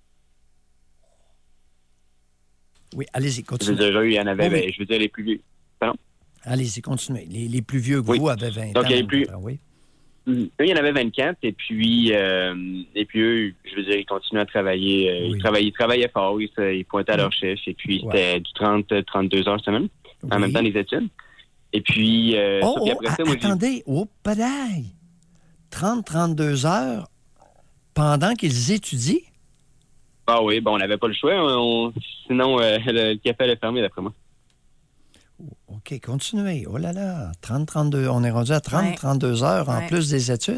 Oui, allez-y, continuez. Je veux dire, il y en avait, je veux dire les plus vieux. Pardon? Allez-y, continuez. Les plus vieux que vous avaient 20 ans. Donc, oui. Eux, il y en avait 24, et puis eux, je veux dire, ils continuaient à travailler. Ils travaillaient fort, ils pointaient à leur chef, et puis c'était du 30-32 heures semaine, en même temps les études. Et puis, attendez, padaille! 30-32 heures pendant qu'ils étudient? Ah oui, on n'avait pas le choix, sinon le café allait fermer, d'après moi. OK, continuez. Oh là là, 30-32. On est rendu à 30-32 heures en plus des études.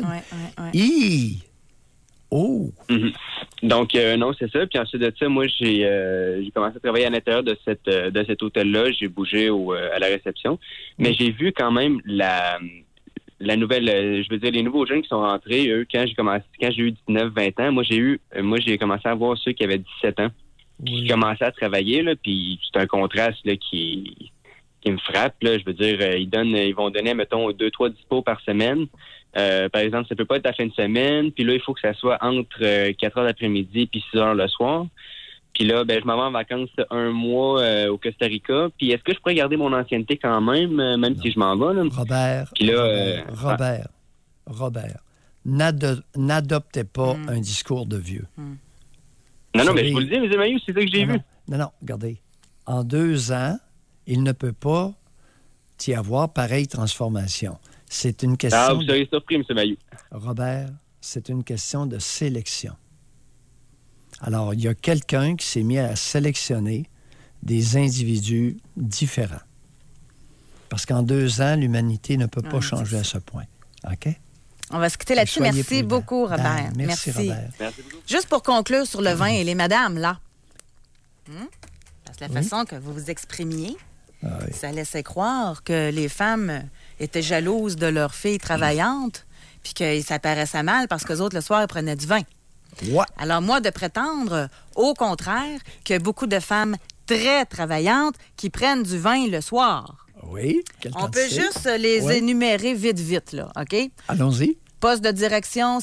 Oh! Mm-hmm. Donc, non, c'est ça. Puis ensuite de ça, moi, j'ai commencé à travailler à l'intérieur de cet hôtel-là. J'ai bougé à la réception. Mais j'ai vu quand même la nouvelle, je veux dire, les nouveaux jeunes qui sont rentrés, eux, quand j'ai eu 19-20 ans, moi, j'ai commencé à voir ceux qui avaient 17 ans. Qui commençaient à travailler, là, puis c'est un contraste là, qui me frappe. Là, je veux dire, ils vont donner, mettons, 2-3 dispos par semaine. Par exemple, ça peut pas être la fin de semaine, puis là, il faut que ça soit entre 4 heures l'après-midi puis 6 heures le soir. Puis là, je m'en vais en vacances 1 mois au Costa Rica. Puis est-ce que je pourrais garder mon ancienneté quand même si je m'en vais? Là? Robert, n'adoptez pas un discours de vieux. Non, mais je vous le dis, M. Mailloux, c'est ça que j'ai vu. Non, regardez. En 2 ans, il ne peut pas y avoir pareille transformation. C'est une question... Ah, vous serez surpris, M. Mailloux. Robert, c'est une question de sélection. Alors, il y a quelqu'un qui s'est mis à sélectionner des individus différents. Parce qu'en 2 ans, l'humanité ne peut pas changer à ce point. OK? On va se quitter là-dessus. Merci beaucoup, Robert. Merci, Robert. Merci beaucoup. Juste pour conclure sur le vin et les madames, là. Parce que la façon que vous vous exprimiez, ça laissait croire que les femmes étaient jalouses de leurs filles travaillantes puis que ça paraissait mal parce qu'eux autres, le soir, ils prenaient du vin. Ouais. Alors, moi, de prétendre, au contraire, qu'il y a beaucoup de femmes très travaillantes qui prennent du vin le soir. Oui. On peut juste les énumérer vite, là, OK? Allons-y. Poste de direction,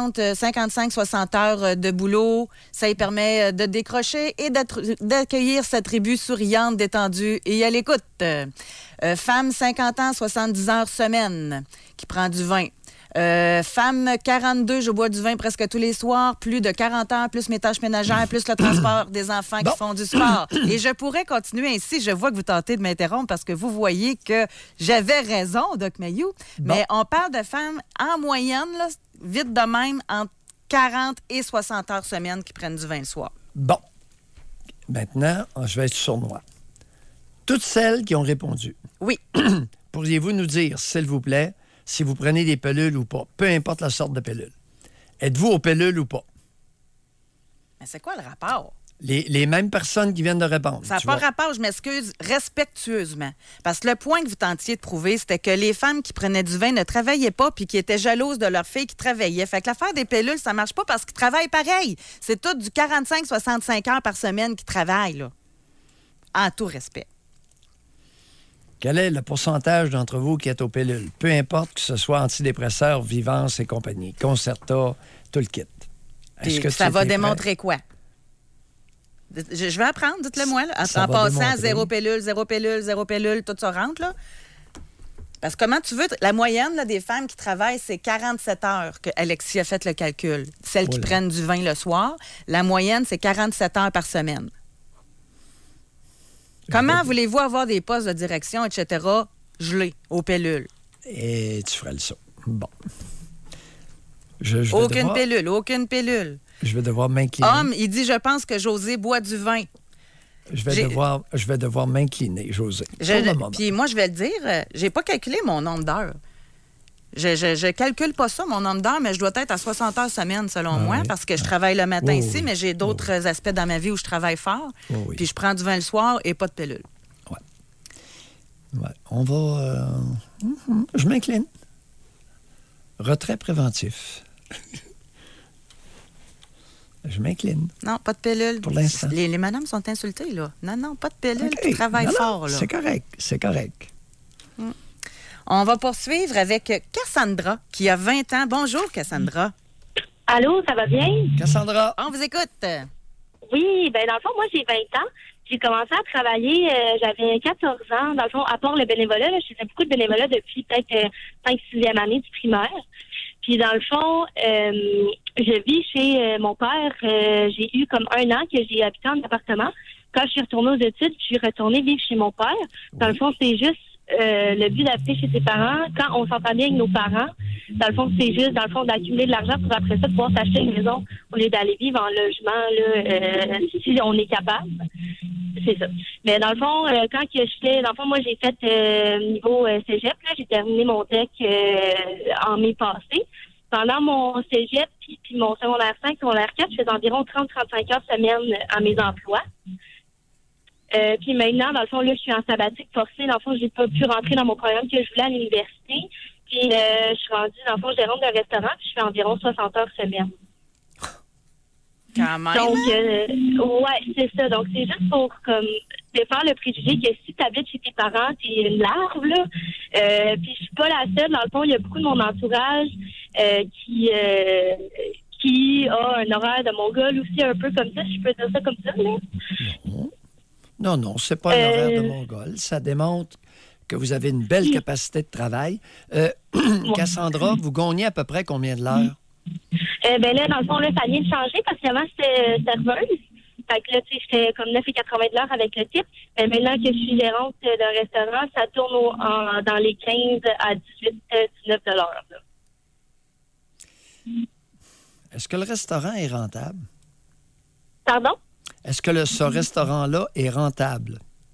55-60 heures de boulot. Ça lui permet de décrocher et d'accueillir sa tribu souriante, détendue et à l'écoute. Femme, 50 ans, 70 heures semaine, qui prend du vin. Femme 42, je bois du vin presque tous les soirs, plus de 40 heures, plus mes tâches ménagères, plus le transport des enfants qui font du sport. Et je pourrais continuer ainsi. Je vois que vous tentez de m'interrompre parce que vous voyez que j'avais raison, Doc Mailloux. Mais on parle de femmes en moyenne, là, vite de même, entre 40 et 60 heures semaine qui prennent du vin le soir. Bon. Maintenant, je vais être sournois. Toutes celles qui ont répondu. Oui. Pourriez-vous nous dire, s'il vous plaît, si vous prenez des pilules ou pas, peu importe la sorte de pilule. Êtes-vous aux pilules ou pas? Mais c'est quoi le rapport? Les mêmes personnes qui viennent de répondre. Ça n'a pas rapport, je m'excuse respectueusement. Parce que le point que vous tentiez de prouver, c'était que les femmes qui prenaient du vin ne travaillaient pas puis qui étaient jalouses de leurs filles qui travaillaient. Fait que l'affaire des pilules, ça marche pas parce qu'ils travaillent pareil. C'est tout du 45-65 heures par semaine qu'ils travaillent, là. En tout respect. Quel est le pourcentage d'entre vous qui est aux pilules? Peu importe que ce soit antidépresseurs, Vivance et compagnie, Concerta, tout le kit. Est-ce que ça va démontrer quoi? Je vais apprendre, dites-le moi. Là. En passant, zéro pilule, tout ça rentre. Là. Parce que comment tu veux... La moyenne là, des femmes qui travaillent, c'est 47 heures que Alexis a fait le calcul. Celles qui prennent du vin le soir, la moyenne, c'est 47 heures par semaine. Comment voulez-vous avoir des postes de direction, etc., gelés aux pilules? Et tu ferais le saut. Bon. Aucune pilule. Je vais devoir m'incliner. Homme, il dit, je pense que José boit du vin. Je vais devoir m'incliner, José. Puis moi, je vais le dire, j'ai pas calculé mon nombre d'heures. Je calcule pas ça, mon nombre d'heures, mais je dois être à 60 heures semaine, selon moi, parce que je travaille le matin ici, mais j'ai d'autres aspects dans ma vie où je travaille fort. Puis je prends du vin le soir et pas de pilule. Ouais. On va... je m'incline. Retrait préventif. Je m'incline. Non, pas de pilule. Pour l'instant. Les madames sont insultées, là. Non, pas de pilule. Tu travailles fort, là. C'est correct. On va poursuivre avec Cassandra, qui a 20 ans. Bonjour, Cassandra. Allô, ça va bien? Cassandra. On vous écoute. Oui, bien dans le fond, moi, j'ai 20 ans. J'ai commencé à travailler, j'avais 14 ans. Dans le fond, à part le bénévolat, là, je faisais beaucoup de bénévolat depuis peut-être 5-6e année du primaire. Puis dans le fond, je vis chez mon père. J'ai eu comme 1 an que j'ai habité en appartement. Quand je suis retournée aux études, je suis retournée vivre chez mon père. Dans le fond, c'est juste le but d'habiter chez ses parents. Quand on s'entend bien avec nos parents, dans le fond, c'est juste, d'accumuler de l'argent pour après ça pouvoir s'acheter une maison au lieu d'aller vivre en logement, là, si on est capable. C'est ça. Mais dans le fond, moi, j'ai fait niveau cégep, là, j'ai terminé mon DEC en mai passé. Pendant mon cégep puis mon secondaire 5, secondaire 4, je faisais environ 30-35 heures semaine à mes emplois. Puis maintenant, dans le fond, là, je suis en sabbatique forcée. Dans le fond, j'ai pas pu rentrer dans mon programme que je voulais à l'université. Puis je suis rendue, dans le fond, gérante d'un restaurant, puis je fais environ 60 heures semaine. Quand même. Donc, ouais, c'est ça. Donc, c'est juste pour comme défaire le préjugé que si tu habites chez tes parents, t'es une larve, là. Puis je suis pas la seule. Dans le fond, il y a beaucoup de mon entourage qui a un horaire de mongol aussi, un peu comme ça, si je peux dire ça comme ça, là. Non, c'est pas un horaire de mongol. Ça démontre que vous avez une belle capacité de travail. Cassandra, vous gagnez à peu près combien de l'heure? Ben là, dans le fond, là, ça vient de changer parce qu'avant, c'était serveuse. Fait que là, tu sais, j'étais comme 9,80 $ avec le type. Mais maintenant que je suis gérante d'un restaurant, ça tourne dans les 15 à 18, 19 $. Là. Est-ce que le restaurant est rentable? Pardon? Est-ce que ce restaurant-là est rentable?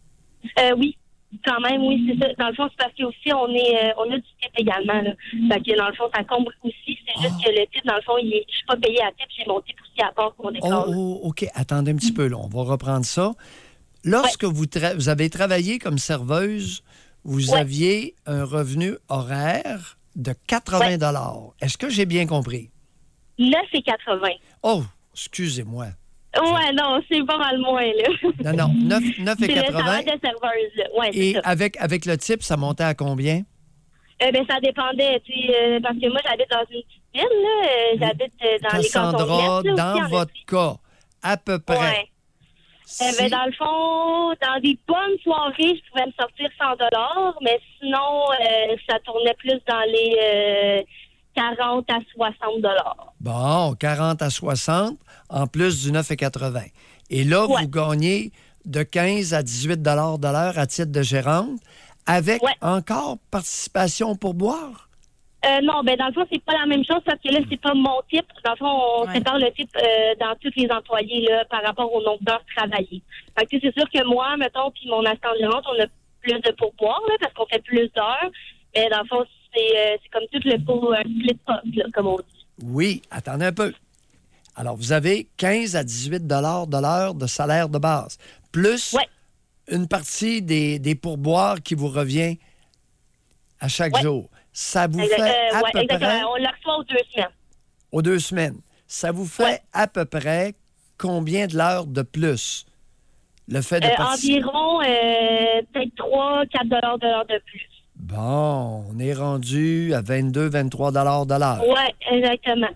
Oui. Quand même, oui, c'est ça. Dans le fond, c'est parce qu'aussi, on a du type également, là. Fait que, dans le fond, ça comble aussi. C'est juste que le type, dans le fond, je suis pas payée à type. J'ai mon type aussi à part pour mon décor. Oh, OK. Attendez un petit peu, là. On va reprendre ça. Lorsque vous avez travaillé comme serveuse, vous aviez un revenu horaire de 80 $. Est-ce que j'ai bien compris? 9,80 $. Oh, excusez-moi. Ouais, non, c'est pas mal moins, là. Non, 9,80 $. C'est le salaire de serveuse, là. Ouais, c'est Et ça. avec le type, ça montait à combien? Ça dépendait, tu sais, parce que moi, j'habite dans une petite ville, là. J'habite dans les cantons Cassandra, de l'Est, là, dans aussi, votre cas, à peu près. Ouais. Dans le fond, dans des bonnes soirées, je pouvais me sortir 100 $, mais sinon, ça tournait plus dans les 40 à 60 $. Bon, 40 à 60, en plus du 9,80. Et là, vous gagnez de 15 à 18 $ de l'heure à titre de gérante, avec encore participation pour boire? Non, dans le fond, c'est pas la même chose parce que là, c'est pas mon type. Dans le fond, on sépare le type dans tous les employés là, par rapport au nombre d'heures travaillées. Fait que c'est sûr que moi, mettons, puis mon assistant gérante, on a plus de pourboire là, parce qu'on fait plus d'heures. Mais dans le fond, c'est comme tout le pot split pot, là, comme on dit. Oui, attendez un peu. Alors, vous avez 15 à 18 $ de l'heure de salaire de base, plus une partie des pourboires qui vous revient à chaque jour. Ça vous fait à peu près... On le reçoit aux 2 semaines. Aux 2 semaines. Ça vous fait à peu près combien de l'heure de plus? Le fait de participer... Environ peut-être 3-4 $ de l'heure de plus. Bon, on est rendu à 22-23 $ de l'heure. Oui, exactement.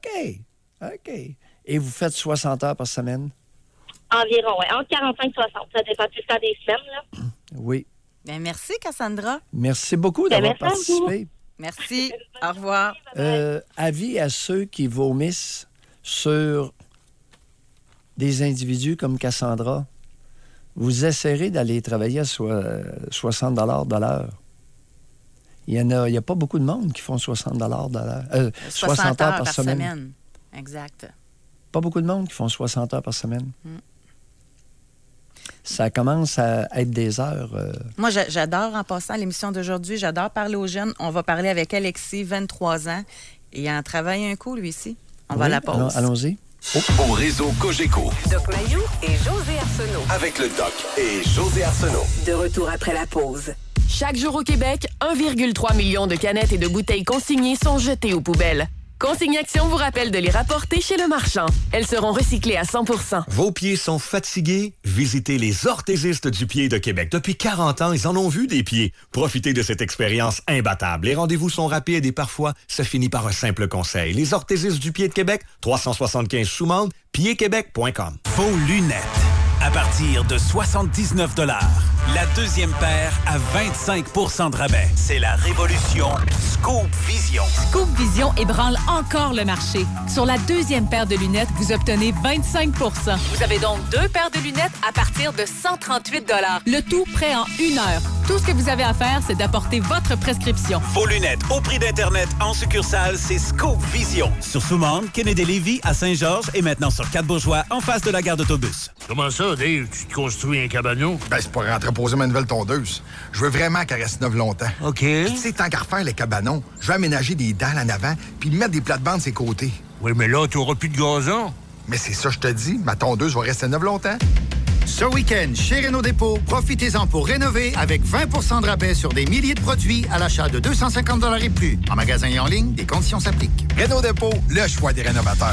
OK. Et vous faites 60 heures par semaine? Environ, oui. Entre 45 et 60. Ça dépend tout le temps des semaines, là. Oui. Bien, merci, Cassandra. Merci beaucoup d'avoir participé. Merci. Au revoir. Avis à ceux qui vomissent sur des individus comme Cassandra. Vous essayerez d'aller travailler à 60 $ de l'heure. Il n'y a pas beaucoup de monde qui font 60 $ de l'heure. 60 heures par semaine. Exact. Pas beaucoup de monde qui font 60 heures par semaine. Ça commence à être des heures... Moi, j'adore, en passant à l'émission d'aujourd'hui, j'adore parler aux jeunes. On va parler avec Alexis, 23 ans. Il en travaille un coup, lui, ici. On va à la pause. Allons-y. Au réseau Cogeco. Doc Mayou et José Arsenault. Avec le Doc et José Arsenault. De retour après la pause. Chaque jour au Québec, 1,3 million de canettes et de bouteilles consignées sont jetées aux poubelles. Consignation vous rappelle de les rapporter chez le marchand. Elles seront recyclées à 100%. Vos pieds sont fatigués? Visitez les orthésistes du pied de Québec. Depuis 40 ans, ils en ont vu des pieds. Profitez de cette expérience imbattable. Les rendez-vous sont rapides et parfois, ça finit par un simple conseil. Les orthésistes du pied de Québec, 375 Soumande, piedquebec.com. Vos lunettes. À partir de 79 $. La deuxième paire à 25 % de rabais. C'est la révolution Scoop Vision. Scoop Vision ébranle encore le marché. Sur la deuxième paire de lunettes, vous obtenez 25 %. Vous avez donc 2 paires de lunettes à partir de 138 $. Le tout prêt en 1 heure. Tout ce que vous avez à faire, c'est d'apporter votre prescription. Vos lunettes au prix d'Internet en succursale, c'est Scoop Vision. Sur Soumande, Kennedy-Lévis, à Saint-Georges et maintenant sur 4 Bourgeois, en face de la gare d'autobus. Comment ça, Dave? Tu te construis un cabanon? C'est pour entreposer ma nouvelle tondeuse. Je veux vraiment qu'elle reste neuve longtemps. OK. Tu sais, tant qu'à refaire les cabanons, je vais aménager des dalles en avant puis mettre des plates-bandes sur les côtés. Oui, mais là, tu n'auras plus de gazon. Mais c'est ça, je te dis. Ma tondeuse va rester neuve longtemps. Ce week-end, chez Renault Dépôt, profitez-en pour rénover avec 20 % de rabais sur des milliers de produits à l'achat de 250 $ et plus. En magasin et en ligne, des conditions s'appliquent. Renault Dépôt, le choix des rénovateurs.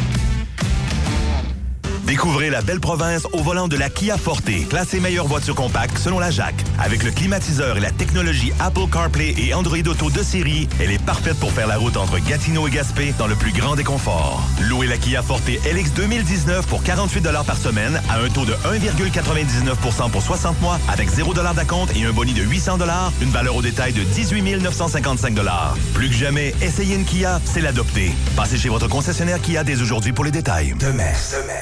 Découvrez la belle province au volant de la Kia Forte, classée meilleure voiture compacte selon la JAC. Avec le climatiseur et la technologie Apple CarPlay et Android Auto de série, elle est parfaite pour faire la route entre Gatineau et Gaspé dans le plus grand des conforts. Louez la Kia Forte LX 2019 pour 48 $ par semaine à un taux de 1,99 % pour 60 mois avec 0 $ d'acompte et un boni de 800 $, une valeur au détail de 18 955 $. Plus que jamais, essayer une Kia, c'est l'adopter. Passez chez votre concessionnaire Kia dès aujourd'hui pour les détails. Demers.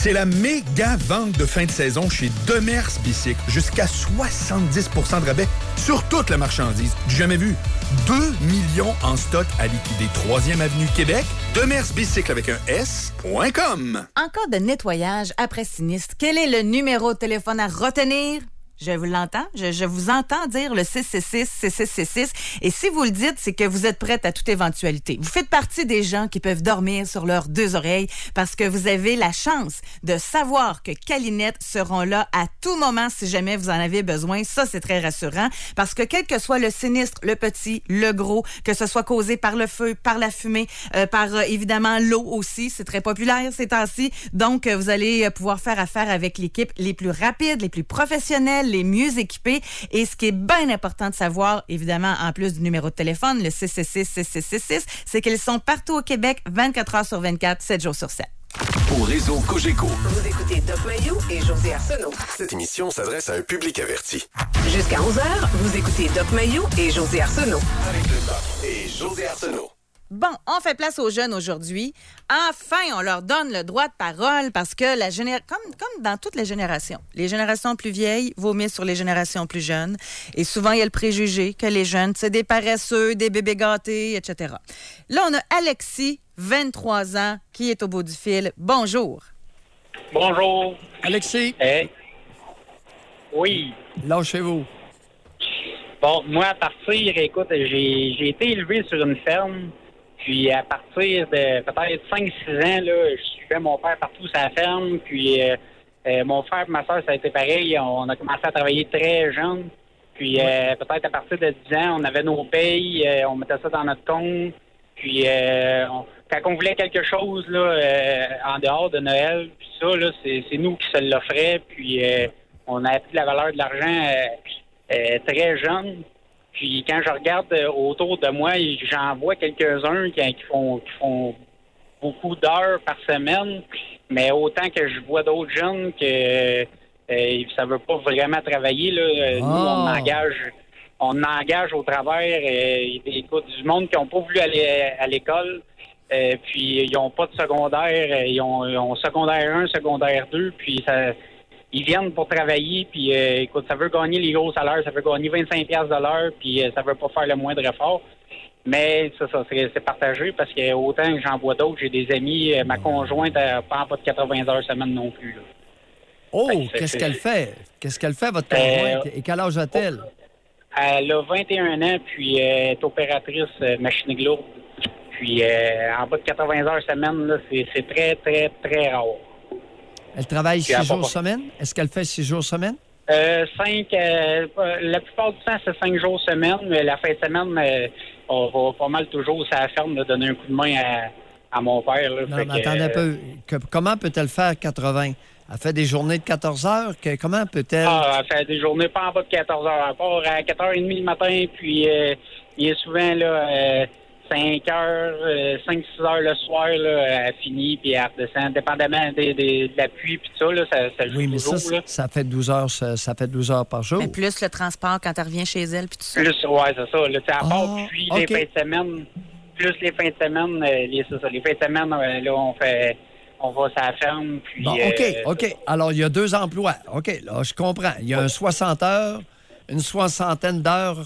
C'est la méga vente de fin de saison chez Demers Bicycle. Jusqu'à 70 de rabais sur toute la marchandise. Du jamais vu. 2 millions en stock à liquider. 3e Avenue Québec. Demers Bicycle avec un S.com. En cas de nettoyage après sinistre, quel est le numéro de téléphone à retenir? Je vous l'entends. Je vous entends dire le 666-6666. Et si vous le dites, c'est que vous êtes prête à toute éventualité. Vous faites partie des gens qui peuvent dormir sur leurs 2 oreilles parce que vous avez la chance de savoir que Calinette seront là à tout moment si jamais vous en avez besoin. Ça, c'est très rassurant parce que quel que soit le sinistre, le petit, le gros, que ce soit causé par le feu, par la fumée, par évidemment l'eau aussi, c'est très populaire ces temps-ci. Donc, vous allez pouvoir faire affaire avec l'équipe les plus rapides, les plus professionnelles, les mieux équipés. Et ce qui est bien important de savoir, évidemment, en plus du numéro de téléphone, le 666-6666, c'est qu'ils sont partout au Québec, 24 heures sur 24, 7 jours sur 7. Au réseau Cogeco. Vous écoutez Doc Mayou et José Arsenault. Cette émission s'adresse à un public averti. Jusqu'à 11h, vous écoutez Doc Mayou et José Arsenault. Avec le Doc et José Arsenault. Bon, on fait place aux jeunes aujourd'hui. Enfin, on leur donne le droit de parole parce que comme dans toutes les générations plus vieilles vomissent sur les générations plus jeunes. Et souvent, il y a le préjugé que les jeunes, c'est des paresseux, des bébés gâtés, etc. Là, on a Alexis, 23 ans, qui est au bout du fil. Bonjour. Bonjour. Alexis. Oui. Lâchez-vous. Bon, moi, à partir, écoute, j'ai été élevé sur une ferme. Puis à partir de peut-être 5-6 ans, là, je suivais mon père partout sur la ferme. Puis mon frère et ma soeur, ça a été pareil. On a commencé à travailler très jeune. Puis peut-être à partir de 10 ans, on avait nos payes, on mettait ça dans notre compte. Puis quand on voulait quelque chose là, en dehors de Noël, puis ça, là, c'est nous qui se l'offrait. Puis on a appris la valeur de l'argent très jeune. Puis quand je regarde autour de moi, j'en vois quelques-uns qui font beaucoup d'heures par semaine, mais autant que je vois d'autres jeunes que ça veut pas vraiment travailler. Là. Nous, on engage au travers. Écoute, du monde qui n'ont pas voulu aller à l'école, puis ils n'ont pas de secondaire. Ils ont secondaire 1, secondaire 2, puis ça... Ils viennent pour travailler, puis écoute, ça veut gagner les gros salaires, ça veut gagner 25$ de l'heure, puis ça veut pas faire le moindre effort. Mais c'est partagé parce que autant que j'en vois d'autres, j'ai des amis, ma conjointe n'a pas de 80 heures semaine non plus. Là. Oh, qu'est-ce qu'elle fait? Qu'est-ce qu'elle fait, votre conjointe? Et quel âge a-t-elle? Elle a 21 ans, puis elle est opératrice machine lourde. Puis en bas de 80 heures semaine, là, c'est très, très, très rare. Elle travaille 6 jours semaine? Est-ce qu'elle fait 6 jours semaine? 5. La plupart du temps, c'est 5 jours semaine. Mais la fin de semaine, on va pas mal toujours à la ferme de donner un coup de main à mon père. Là. Non, mais attendez un peu. Comment peut-elle faire 80? Elle fait des journées de 14 heures? Comment peut-elle... elle fait des journées pas en bas de 14 heures. Elle part à 4h30 le matin, puis il est souvent là... 5 heures, 5-6 heures le soir, là, elle finit, puis elle redescend, dépendamment de la pluie, puis ça, là, ça joue toujours. Ça fait 12 heures, ça fait 12 heures par jour. Mais plus le transport quand elle revient chez elle, puis tout ça. Plus, ouais, c'est ça. Là, à part puis les fins de semaine, plus les fins de semaine, les fins de semaine, là, on va sur la ferme, puis... Bon, OK. Alors, il y a 2 emplois. OK, là, je comprends. Il y a 60 heures, une soixantaine d'heures...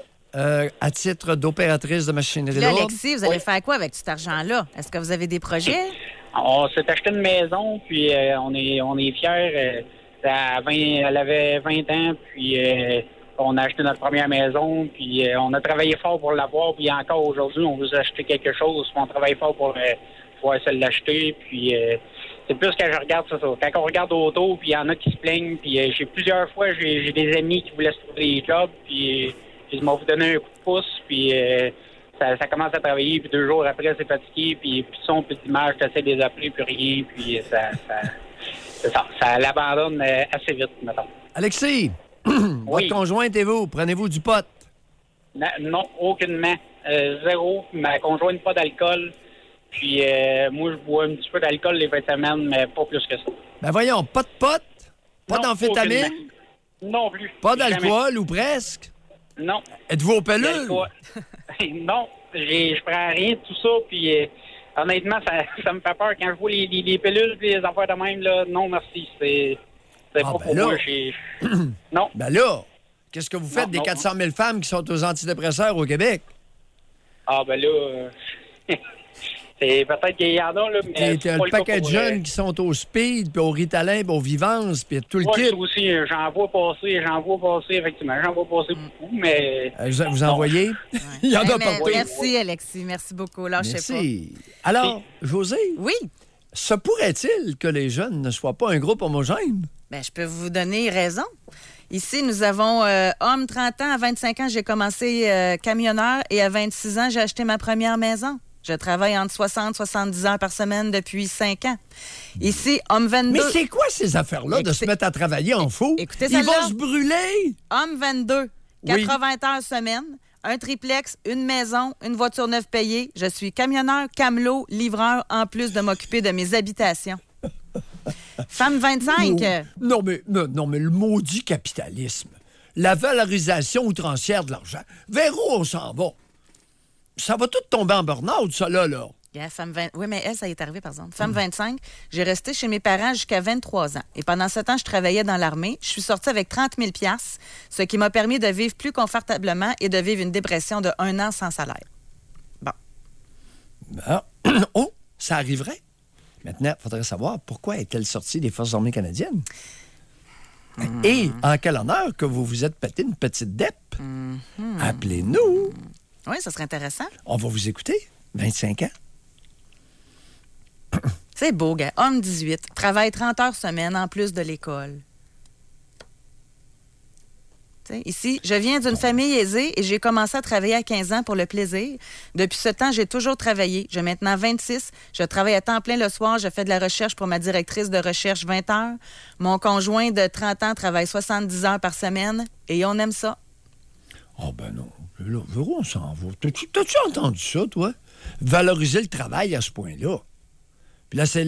à titre d'opératrice de machinerie lourde. Alexis, vous allez faire quoi avec cet argent-là? Est-ce que vous avez des projets? On s'est acheté une maison, puis on est fiers. Elle avait 20 ans, puis on a acheté notre première maison, puis on a travaillé fort pour l'avoir, puis encore aujourd'hui, on veut acheter quelque chose, puis on travaille fort pour pouvoir se l'acheter, puis... c'est plus quand je regarde ça. Quand on regarde autour, puis il y en a qui se plaignent, puis j'ai plusieurs fois, j'ai des amis qui voulaient se trouver des jobs, puis... Ils m'ont donné un coup de pouce, puis ça commence à travailler, puis 2 jours après, c'est fatigué, puis son petit d'image, tu essaies de les appeler, puis rien, puis ça l'abandonne assez vite, mettons. Alexis, votre conjointe et vous, prenez-vous du pot? Non, aucunement. Zéro. Ma conjointe, pas d'alcool. Puis moi, je bois un petit peu d'alcool les fins de semaine, mais pas plus que ça. Ben voyons, pas de pot? Pas d'amphétamine? Non plus. Pas d'alcool ou presque? Non. Êtes-vous au pelule? Non, je prends rien de tout ça, puis honnêtement, ça me fait peur. Quand je vois les pilules et les affaires de même, là, non, merci. C'est pas pour moi. Non. Ben là, qu'est-ce que vous faites des 400 000 femmes qui sont aux antidépresseurs au Québec? Ah, ben là... c'est peut-être qu'il y en a, là, mais... T'as le paquet de jeunes qui sont au speed, puis au Ritalin, puis au Vivance, puis tout le kit. Oui, aussi, j'en vois passer, effectivement. J'en vois passer beaucoup, mais... Vous en voyez? Il y en a partout. Merci, Alexis. Merci beaucoup. Là, je sais pas. Alors, José? Oui? Se pourrait-il que les jeunes ne soient pas un groupe homogène? Bien, je peux vous donner raison. Ici, nous avons homme 30 ans, à 25 ans, j'ai commencé camionneur et à 26 ans, j'ai acheté ma première maison. Je travaille entre 60 et 70 heures par semaine depuis 5 ans. Ici, homme 22... Mais c'est quoi ces affaires-là de se mettre à travailler en faux? Écoutez, ils vont se brûler! Homme 22, 80 heures semaine, un triplex, une maison, une voiture neuve payée. Je suis camionneur, camelot, livreur, en plus de m'occuper de mes habitations. Femme 25... Non, mais le maudit capitalisme, la valorisation outrancière de l'argent, vers où on s'en va? Ça va tout tomber en burn-out, ça, là. Yeah, femme 20... Oui, mais elle, ça y est arrivé, par exemple. Femme 25, j'ai resté chez mes parents jusqu'à 23 ans. Et pendant ce temps, je travaillais dans l'armée. Je suis sortie avec 30 000 $, ce qui m'a permis de vivre plus confortablement et de vivre une dépression de 1 an sans salaire. Bon. Oh, ça arriverait. Maintenant, il faudrait savoir pourquoi est-elle sortie des Forces armées canadiennes? Et en quel honneur que vous vous êtes pété une petite dep? Appelez-nous. Oui, ça serait intéressant. On va vous écouter. 25 ans. C'est beau, gars. Homme 18, travaille 30 heures semaine en plus de l'école. T'sais, ici, je viens d'une famille aisée et j'ai commencé à travailler à 15 ans pour le plaisir. Depuis ce temps, j'ai toujours travaillé. J'ai maintenant 26. Je travaille à temps plein le soir. Je fais de la recherche pour ma directrice de recherche 20 heures. Mon conjoint de 30 ans travaille 70 heures par semaine et on aime ça. Oh ben non. Là, vers où on s'en va? T'as-tu entendu ça, toi? Valoriser le travail à ce point-là. Puis là, c'est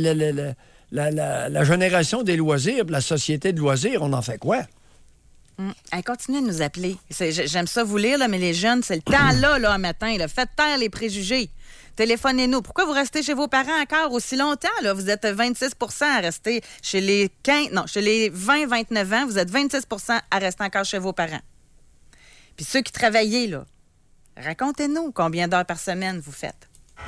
la génération des loisirs, la société de loisirs, on en fait quoi? Continuez de nous appeler. J'aime ça vous lire, là, mais les jeunes, c'est le temps là, un matin. Là. Faites taire les préjugés. Téléphonez-nous. Pourquoi vous restez chez vos parents encore aussi longtemps? Là? Vous êtes 26 à rester chez les 20-29 ans. Vous êtes 26 à rester encore chez vos parents. Puis ceux qui travaillent, là, racontez-nous combien d'heures par semaine vous faites.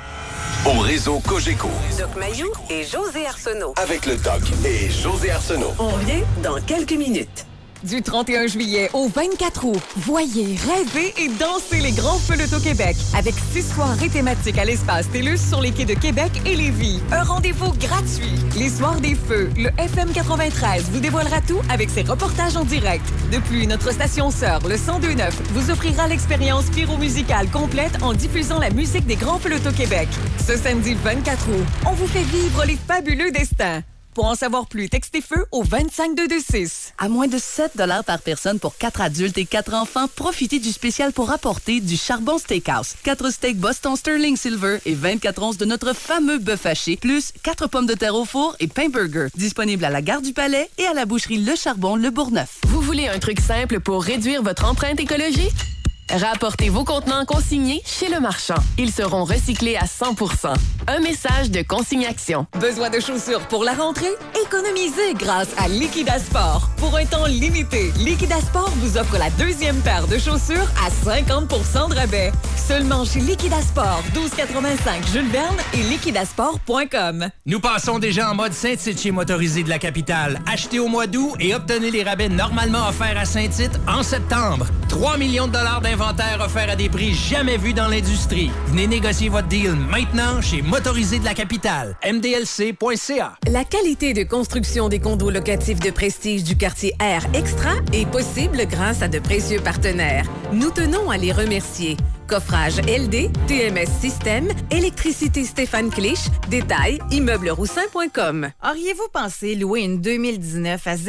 Au réseau Cogeco. Doc Mayou et José Arsenault. Avec le Doc et José Arsenault. On revient dans quelques minutes. Du 31 juillet au 24 août, voyez, rêvez et dansez les grands feux l'Auto-Québec avec 6 soirées thématiques à l'espace TELUS sur les quais de Québec et Lévis. Un rendez-vous gratuit. Les soirs des feux, le FM 93 vous dévoilera tout avec ses reportages en direct. De plus, notre station sœur, le 102.9, vous offrira l'expérience pyro-musicale complète en diffusant la musique des grands feux l'Auto-Québec. Ce samedi 24 août, on vous fait vivre les fabuleux destins. Pour en savoir plus, textez feu au 25226. À moins de 7 $ par personne pour 4 adultes et 4 enfants, profitez du spécial pour apporter du Charbon Steakhouse, 4 steaks Boston Sterling Silver et 24 onces de notre fameux bœuf haché, plus 4 pommes de terre au four et pain burger. Disponible à la Gare du Palais et à la boucherie Le Charbon, Le Bourgneuf. Vous voulez un truc simple pour réduire votre empreinte écologique? Rapportez vos contenants consignés chez Le Marchand. Ils seront recyclés à 100%. Un message de Consignation. Besoin de chaussures pour la rentrée? Économisez grâce à Liquidasport. Pour un temps limité, Liquidasport vous offre la 2e paire de chaussures à 50% de rabais. Seulement chez Liquidasport, 1285 Jules Verne et liquidasport.com. Nous passons déjà en mode Saint-Tite chez Motorisé de la capitale. Achetez au mois d'août et obtenez les rabais normalement offerts à Saint-Tite en septembre. 3 millions de dollars d'inventaire offert à des prix jamais vus dans l'industrie. Venez négocier votre deal maintenant chez Motorisé de la capitale. MDLC.ca. La qualité de construction des condos locatifs de prestige du quartier Air Extra est possible grâce à de précieux partenaires. Nous tenons à les remercier. Coffrage LD, TMS System, Électricité Stéphane Clich, détails, immeublesroussin.com. Auriez-vous pensé louer une 2019 à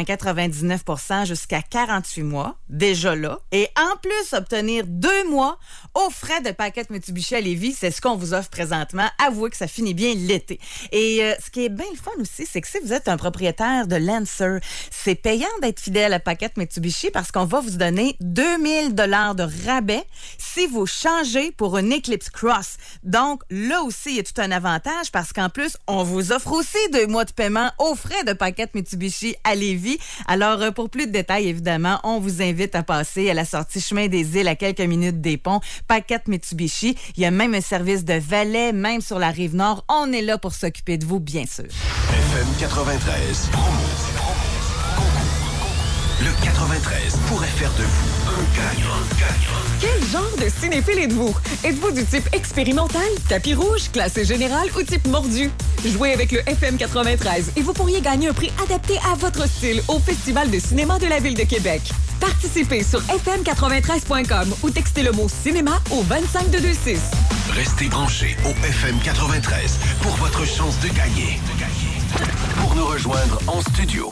0,99% jusqu'à 48 mois, déjà là, et en plus obtenir 2 mois aux frais de paquet Mitsubishi à Lévis? C'est ce qu'on vous offre présentement. Avouez que ça finit bien l'été. Et ce qui est bien le fun aussi, c'est que si vous êtes un propriétaire de Lancer, c'est payant d'être fidèle à paquet Mitsubishi parce qu'on va vous donner 2000 $ de rabais si vous vous changer pour une Eclipse Cross? Donc, là aussi, il y a tout un avantage parce qu'en plus, on vous offre aussi 2 mois de paiement aux frais de Paquette Mitsubishi à Lévis. Alors, pour plus de détails, évidemment, on vous invite à passer à la sortie Chemin des Îles à quelques minutes des ponts. Paquette Mitsubishi. Il y a même un service de valet, même sur la Rive-Nord. On est là pour s'occuper de vous, bien sûr. FM 93. Le 93 pourrait faire de vous un gagnant. Quel genre de cinéphile êtes-vous? Êtes-vous du type expérimental, tapis rouge, classé général ou type mordu? Jouez avec le FM 93 et vous pourriez gagner un prix adapté à votre style au Festival de cinéma de la Ville de Québec. Participez sur fm93.com ou textez le mot cinéma au 25226. Restez branchés au FM 93 pour votre chance de gagner. Pour nous rejoindre en studio,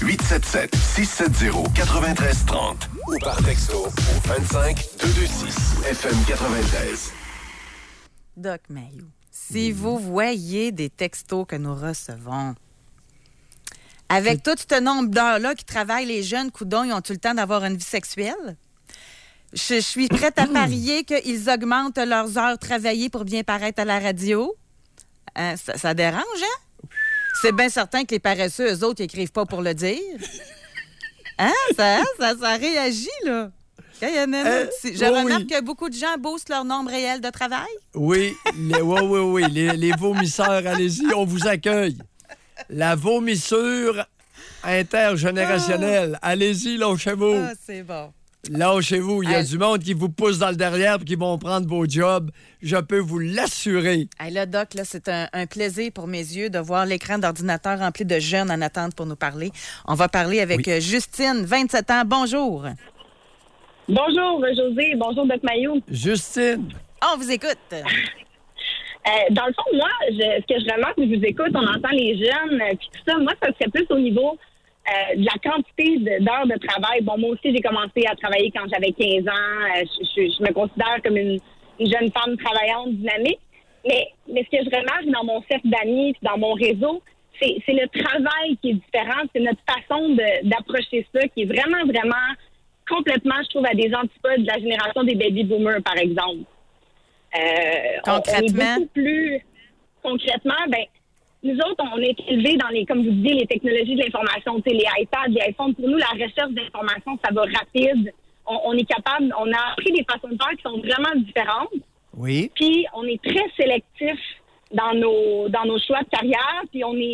1-877-670-9330 ou par texto au 25226 FM 93. Doc Mayou, si vous voyez des textos que nous recevons, avec tout ce nombre d'heures-là qui travaillent les jeunes, coudons, ils ont-tu le temps d'avoir une vie sexuelle? Je suis prête à parier qu'ils augmentent leurs heures travaillées pour bien paraître à la radio. Ça dérange, hein? C'est bien certain que les paresseux, eux autres, ils écrivent pas pour le dire. Hein? Ça réagit, là. Je remarque que beaucoup de gens boostent leur nombre réel de travail. Oui, les vomisseurs, allez-y, on vous accueille. La vomissure intergénérationnelle. Allez-y, lâchez-vous. Ah, c'est bon. Lâchez-vous. Il y a du monde qui vous pousse dans le derrière et qui vont prendre vos jobs. Je peux vous l'assurer. Hey, là, Doc, là, c'est un plaisir pour mes yeux de voir l'écran d'ordinateur rempli de jeunes en attente pour nous parler. On va parler avec Justine, 27 ans. Bonjour. Bonjour, José. Bonjour, Doc Mayou. Justine. On vous écoute. Dans le fond, moi, ce que je remarque, je vous écoute, on entend les jeunes, puis tout ça. Moi, ça serait plus au niveau de la quantité d'heures de travail. Bon, moi aussi, j'ai commencé à travailler quand j'avais 15 ans. Je me considère comme une jeune femme travaillante, dynamique. Mais ce que je remarque dans mon cercle d'amis, dans mon réseau, c'est le travail qui est différent. C'est notre façon d'approcher ça qui est vraiment, vraiment complètement, je trouve, à des antipodes de la génération des baby boomers, par exemple. Concrètement? On est beaucoup plus... Concrètement, nous autres, on est élevés dans les, comme vous disiez, les technologies de l'information, les iPads, les iPhones. Pour nous, la recherche d'information, ça va rapide. On est capable, on a appris des façons de faire qui sont vraiment différentes. Oui. Puis, on est très sélectif dans nos choix de carrière. Puis, on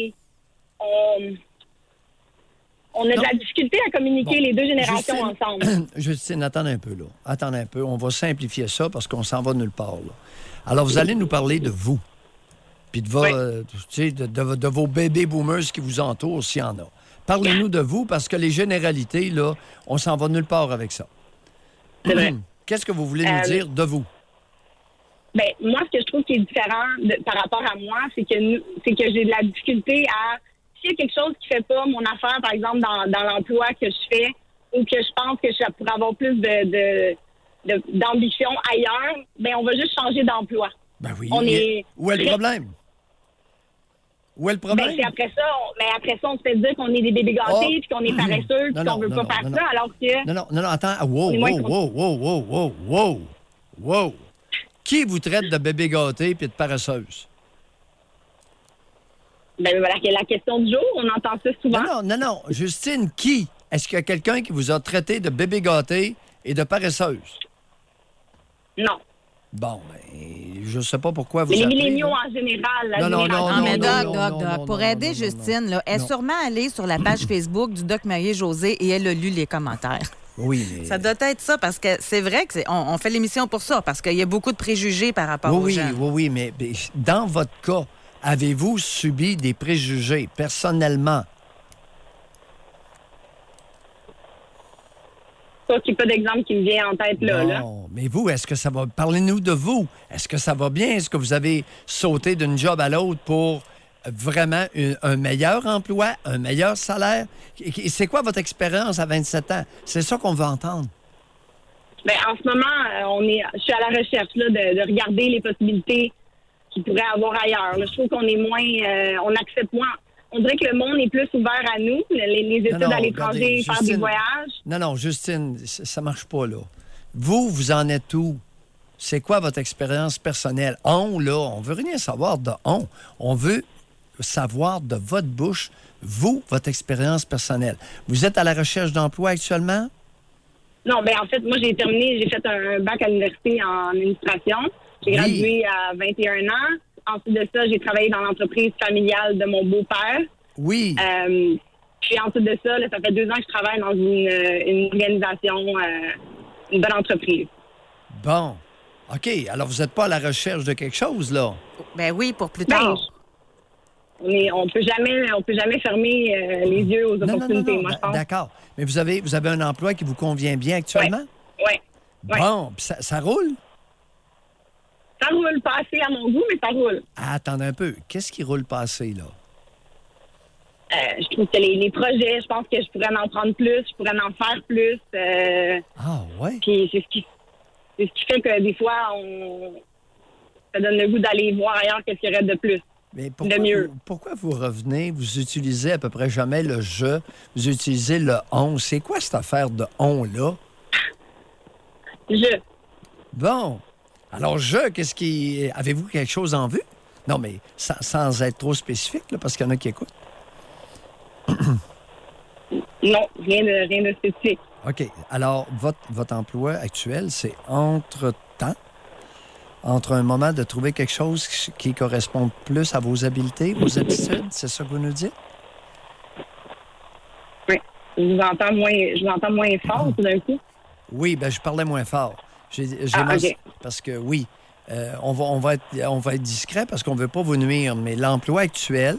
a de la difficulté à communiquer les deux générations ensemble. Justine, attendez un peu, là. Attendez un peu. On va simplifier ça parce qu'on s'en va nulle part, là. Alors, vous allez nous parler de vous. Puis de vos bébés boomers qui vous entourent, s'il y en a. Parlez-nous de vous, parce que les généralités, là, on s'en va nulle part avec ça. C'est vrai. Qu'est-ce que vous voulez nous dire de vous? Moi, ce que je trouve qui est différent par rapport à moi, c'est que j'ai de la difficulté à... S'il y a quelque chose qui ne fait pas mon affaire, par exemple, dans l'emploi que je fais, ou que je pense que je pourrais avoir plus d'ambition ailleurs, on va juste changer d'emploi. Ben oui. Où est le problème? Où est le problème? C'est après ça, on se fait dire qu'on est des bébés gâtés, puis qu'on est paresseux, puis qu'on veut pas faire ça, alors que... Non, attends. Wow. Qui vous traite de bébé gâté puis de paresseuse? Voilà, c'est la question du jour. On entend ça souvent. Non. Justine, qui? Est-ce qu'il y a quelqu'un qui vous a traité de bébé gâté et de paresseuse? Non. Bon, je sais pas pourquoi vous... Les milléniaux en général. Non, mais Doc, pour aider Justine, là, elle est sûrement allée sur la page Facebook du Doc Mayou-José et elle a lu les commentaires. Oui, mais... Ça doit être ça, parce que c'est vrai qu'on fait l'émission pour ça, parce qu'il y a beaucoup de préjugés par rapport aux gens. Oui, mais dans votre cas, avez-vous subi des préjugés personnellement? Qu'il n'y a pas d'exemple qui me vient en tête là. Non, mais vous, est-ce que ça va... Parlez-nous de vous. Est-ce que ça va bien? Est-ce que vous avez sauté d'une job à l'autre pour vraiment un meilleur emploi, un meilleur salaire? C'est quoi votre expérience à 27 ans? C'est ça qu'on veut entendre. En ce moment, je suis à la recherche là, de regarder les possibilités qu'il pourrait avoir ailleurs. Là, je trouve qu'on est moins... on accepte moins... On dirait que le monde est plus ouvert à nous, les études à l'étranger, faire des voyages. Non, Justine, ça marche pas, là. Vous en êtes où? c'est quoi votre expérience personnelle? On veut rien savoir de on. On veut savoir de votre bouche, vous, votre expérience personnelle. Vous êtes à la recherche d'emploi actuellement? Non, en fait, moi, j'ai fait un bac à l'université en administration. J'ai gradué à 21 ans. Ensuite de ça, j'ai travaillé dans l'entreprise familiale de mon beau-père. Oui. Puis ensuite de ça, ça fait 2 ans que je travaille dans une organisation, une bonne entreprise. Bon. OK. Alors, vous n'êtes pas à la recherche de quelque chose, là? Ben oui, pour plus tard. On peut jamais fermer les yeux aux opportunités, non. moi, je pense. D'accord. Mais vous avez un emploi qui vous convient bien actuellement? Oui. Bon. Puis ça roule? Ça roule pas assez à mon goût, mais ça roule. Ah, attendez un peu. Qu'est-ce qui roule pas assez, là? Je trouve que les projets, je pense que je pourrais en prendre plus, je pourrais en faire plus. Ah, ouais? Puis c'est ce qui fait que des fois, ça donne le goût d'aller voir ailleurs qu'est-ce qu'il y aurait de plus. Mais de mieux. Pourquoi vous revenez, vous utilisez à peu près jamais le « je », vous utilisez le « on ». C'est quoi cette affaire de « on » là? Je. Bon. Alors, je, qu'est-ce qui... Avez-vous quelque chose en vue? Non, mais sans être trop spécifique, là, parce qu'il y en a qui écoutent. Non, rien de spécifique. OK. Alors, votre emploi actuel, c'est entre-temps, entre un moment de trouver quelque chose qui correspond plus à vos habiletés, vos aptitudes, c'est ça que vous nous dites? Oui. Je vous entends moins fort tout d'un coup. Oui, bien, je parlais moins fort. OK. Parce que oui, on va être discret parce qu'on ne veut pas vous nuire, mais l'emploi actuel,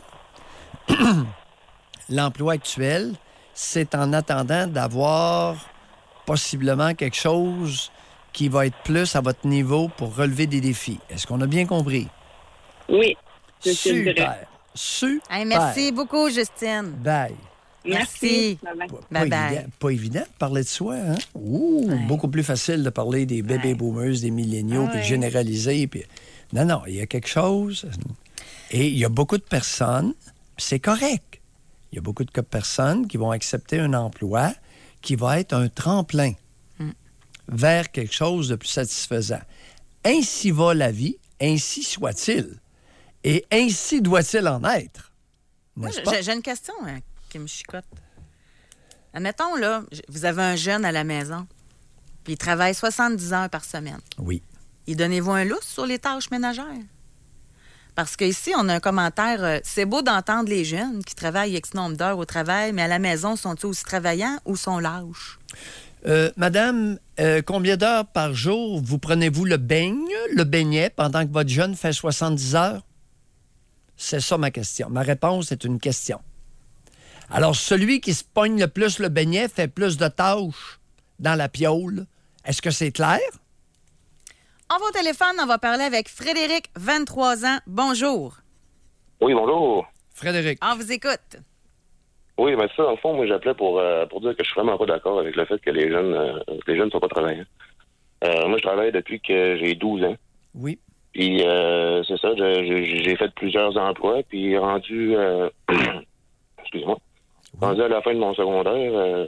c'est en attendant d'avoir possiblement quelque chose qui va être plus à votre niveau pour relever des défis. Est-ce qu'on a bien compris? Oui. Super. Hey, merci beaucoup, Justine. Bye. Merci. Bye-bye. Pas évident de parler de soi, hein? Beaucoup plus facile de parler des bébés boomers, des milléniaux, puis de généraliser. Puis... Non, il y a quelque chose. Et il y a beaucoup de personnes, puis c'est correct. Il y a beaucoup de personnes qui vont accepter un emploi qui va être un tremplin vers quelque chose de plus satisfaisant. Ainsi va la vie, ainsi soit-il. Et ainsi doit-il en être. Moi, j'ai une question qui me chicote. Admettons, là, vous avez un jeune à la maison, puis il travaille 70 heures par semaine. Oui. Et donnez-vous un lousse sur les tâches ménagères? Parce qu'ici, on a un commentaire. C'est beau d'entendre les jeunes qui travaillent X nombre d'heures au travail, mais à la maison, sont-ils aussi travaillants ou sont lâches? Madame, combien d'heures par jour vous prenez-vous le beignet, pendant que votre jeune fait 70 heures? C'est ça ma question. Ma réponse est une question. Alors, celui qui se pogne le plus le beignet fait plus de tâches dans la piole. Est-ce que c'est clair? On va au téléphone, on va parler avec Frédéric, 23 ans. Bonjour. Oui, bonjour. Frédéric. On vous écoute. Oui, mais ça, dans le fond, moi, j'appelais pour dire que je suis vraiment pas d'accord avec le fait que les jeunes ne sont pas travaillants. Moi, je travaille depuis que j'ai 12 ans. Oui. Puis, c'est ça, j'ai fait plusieurs emplois, puis rendu... excusez-moi. Oui. Rendu à la fin de mon secondaire,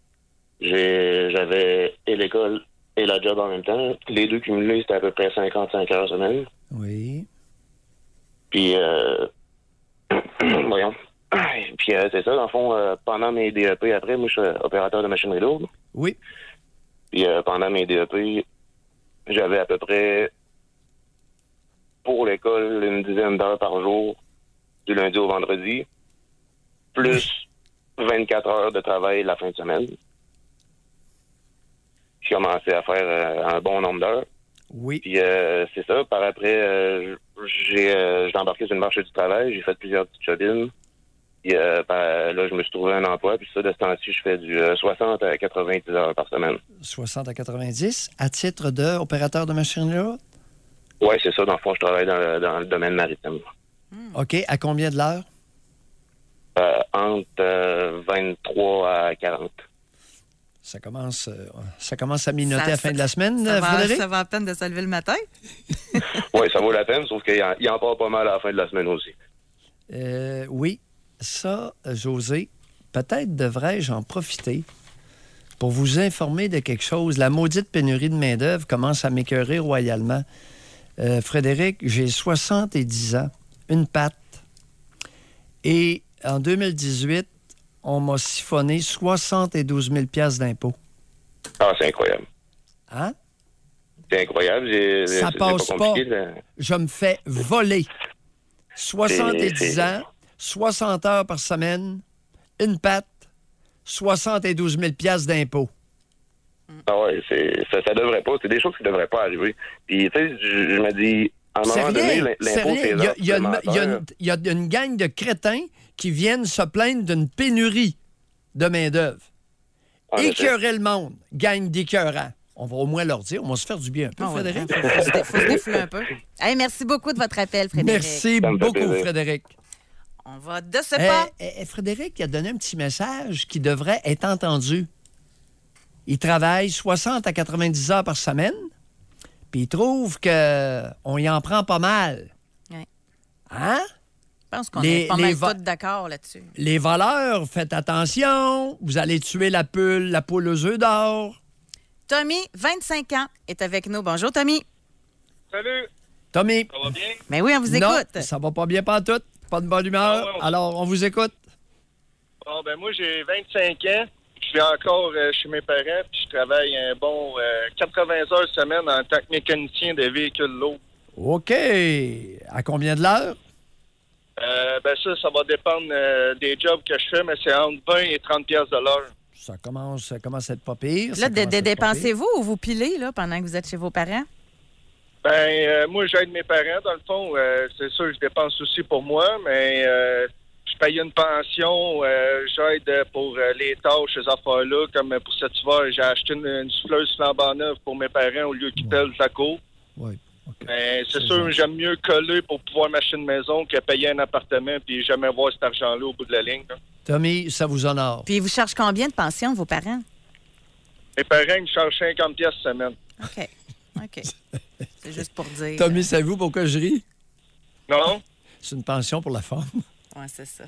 j'avais et l'école et la job en même temps. Les deux cumulés, c'était à peu près 55 heures semaine. Oui. Puis, voyons. Puis, c'est ça, dans le fond, pendant mes DEP, après, moi, je suis opérateur de machinerie lourde. Oui. Puis, pendant mes DEP, j'avais à peu près, pour l'école, une dizaine d'heures par jour, du lundi au vendredi, plus 24 heures de travail la fin de semaine. J'ai commencé à faire un bon nombre d'heures. Oui. Puis, c'est ça. Par après, j'ai embarqué sur le marché du travail. J'ai fait plusieurs petites jobines. Puis, là, je me suis trouvé un emploi. Puis ça, de ce temps-ci, je fais du 60 à 90 heures par semaine. 60 à 90 à titre d'opérateur de machinerie lourde? Oui, c'est ça. Dans le fond, je travaille dans le domaine maritime. OK. À combien de l'heure? Entre 23 à 40. Ça commence à minoter à la fin de la semaine, Frédéric? Ça va à peine de se lever le matin? Oui, ça vaut la peine, sauf qu'il y en part pas mal à la fin de la semaine aussi. Oui. Ça, José, peut-être devrais-je en profiter pour vous informer de quelque chose. La maudite pénurie de main-d'œuvre commence à m'écœurer royalement. Frédéric, j'ai 70 ans, une patte. Et en 2018, on m'a siphonné 72 000 $ d'impôts. Ah, c'est incroyable. Hein? C'est incroyable. Ça passe pas. Je me fais voler. 70 ans, 60 heures par semaine, une patte, 72 000 $ d'impôts. Ah oui, ça devrait pas. C'est des choses qui devraient pas arriver. Puis, tu sais, je me dis, à un moment donné, l'impôt, c'est heures supplémentaires. Il y a une gang de crétins qui viennent se plaindre d'une pénurie de main-d'œuvre. Écœurer le monde, gang d'écœurants. On va au moins leur dire, on va se faire du bien un peu, Frédéric. Il faut se défouler un peu. Hey, merci beaucoup de votre appel, Frédéric. Merci beaucoup, Frédéric. On va de ce pas. Frédéric a donné un petit message qui devrait être entendu. Il travaille 60 à 90 heures par semaine, puis il trouve qu'on y en prend pas mal. Ouais. Hein? Je pense qu'on est pas mal tous d'accord là-dessus. Les voleurs, faites attention. Vous allez tuer la poule aux œufs d'or. Tommy, 25 ans, est avec nous. Bonjour, Tommy. Salut. Tommy. Ça va bien? Ben oui, on vous écoute. Non, ça va pas bien pantoute. Pas de bonne humeur. Alors, on vous écoute. Bon, ben moi, j'ai 25 ans. Je suis encore chez mes parents, puis je travaille un bon 80 heures semaine en tant que mécanicien de véhicules lourds. OK. À combien de l'heure? Ben ça va dépendre des jobs que je fais, mais c'est entre 20 et 30 $ de l'heure. Ça commence à être pas pire. Là, dépensez-vous ou vous pilez là, pendant que vous êtes chez vos parents? Ben, moi, j'aide mes parents, dans le fond. C'est sûr, je dépense aussi pour moi, mais je paye une pension. J'aide pour les tâches, ces affaires-là. Comme pour cet hiver, j'ai acheté une souffleuse flambant neuve pour mes parents au lieu qu'ils pèlent sa cour. Oui. Okay. Ben, c'est sûr, j'aime mieux coller pour pouvoir m'acheter une maison que payer un appartement puis jamais voir cet argent-là au bout de la ligne. Là. Tommy, ça vous honore. Puis ils vous chargent combien de pension, vos parents? Mes parents me chargent 50 $ semaine. OK. C'est juste pour dire. Tommy, savez-vous pourquoi je ris? Non. C'est une pension pour la femme. Oui, c'est ça.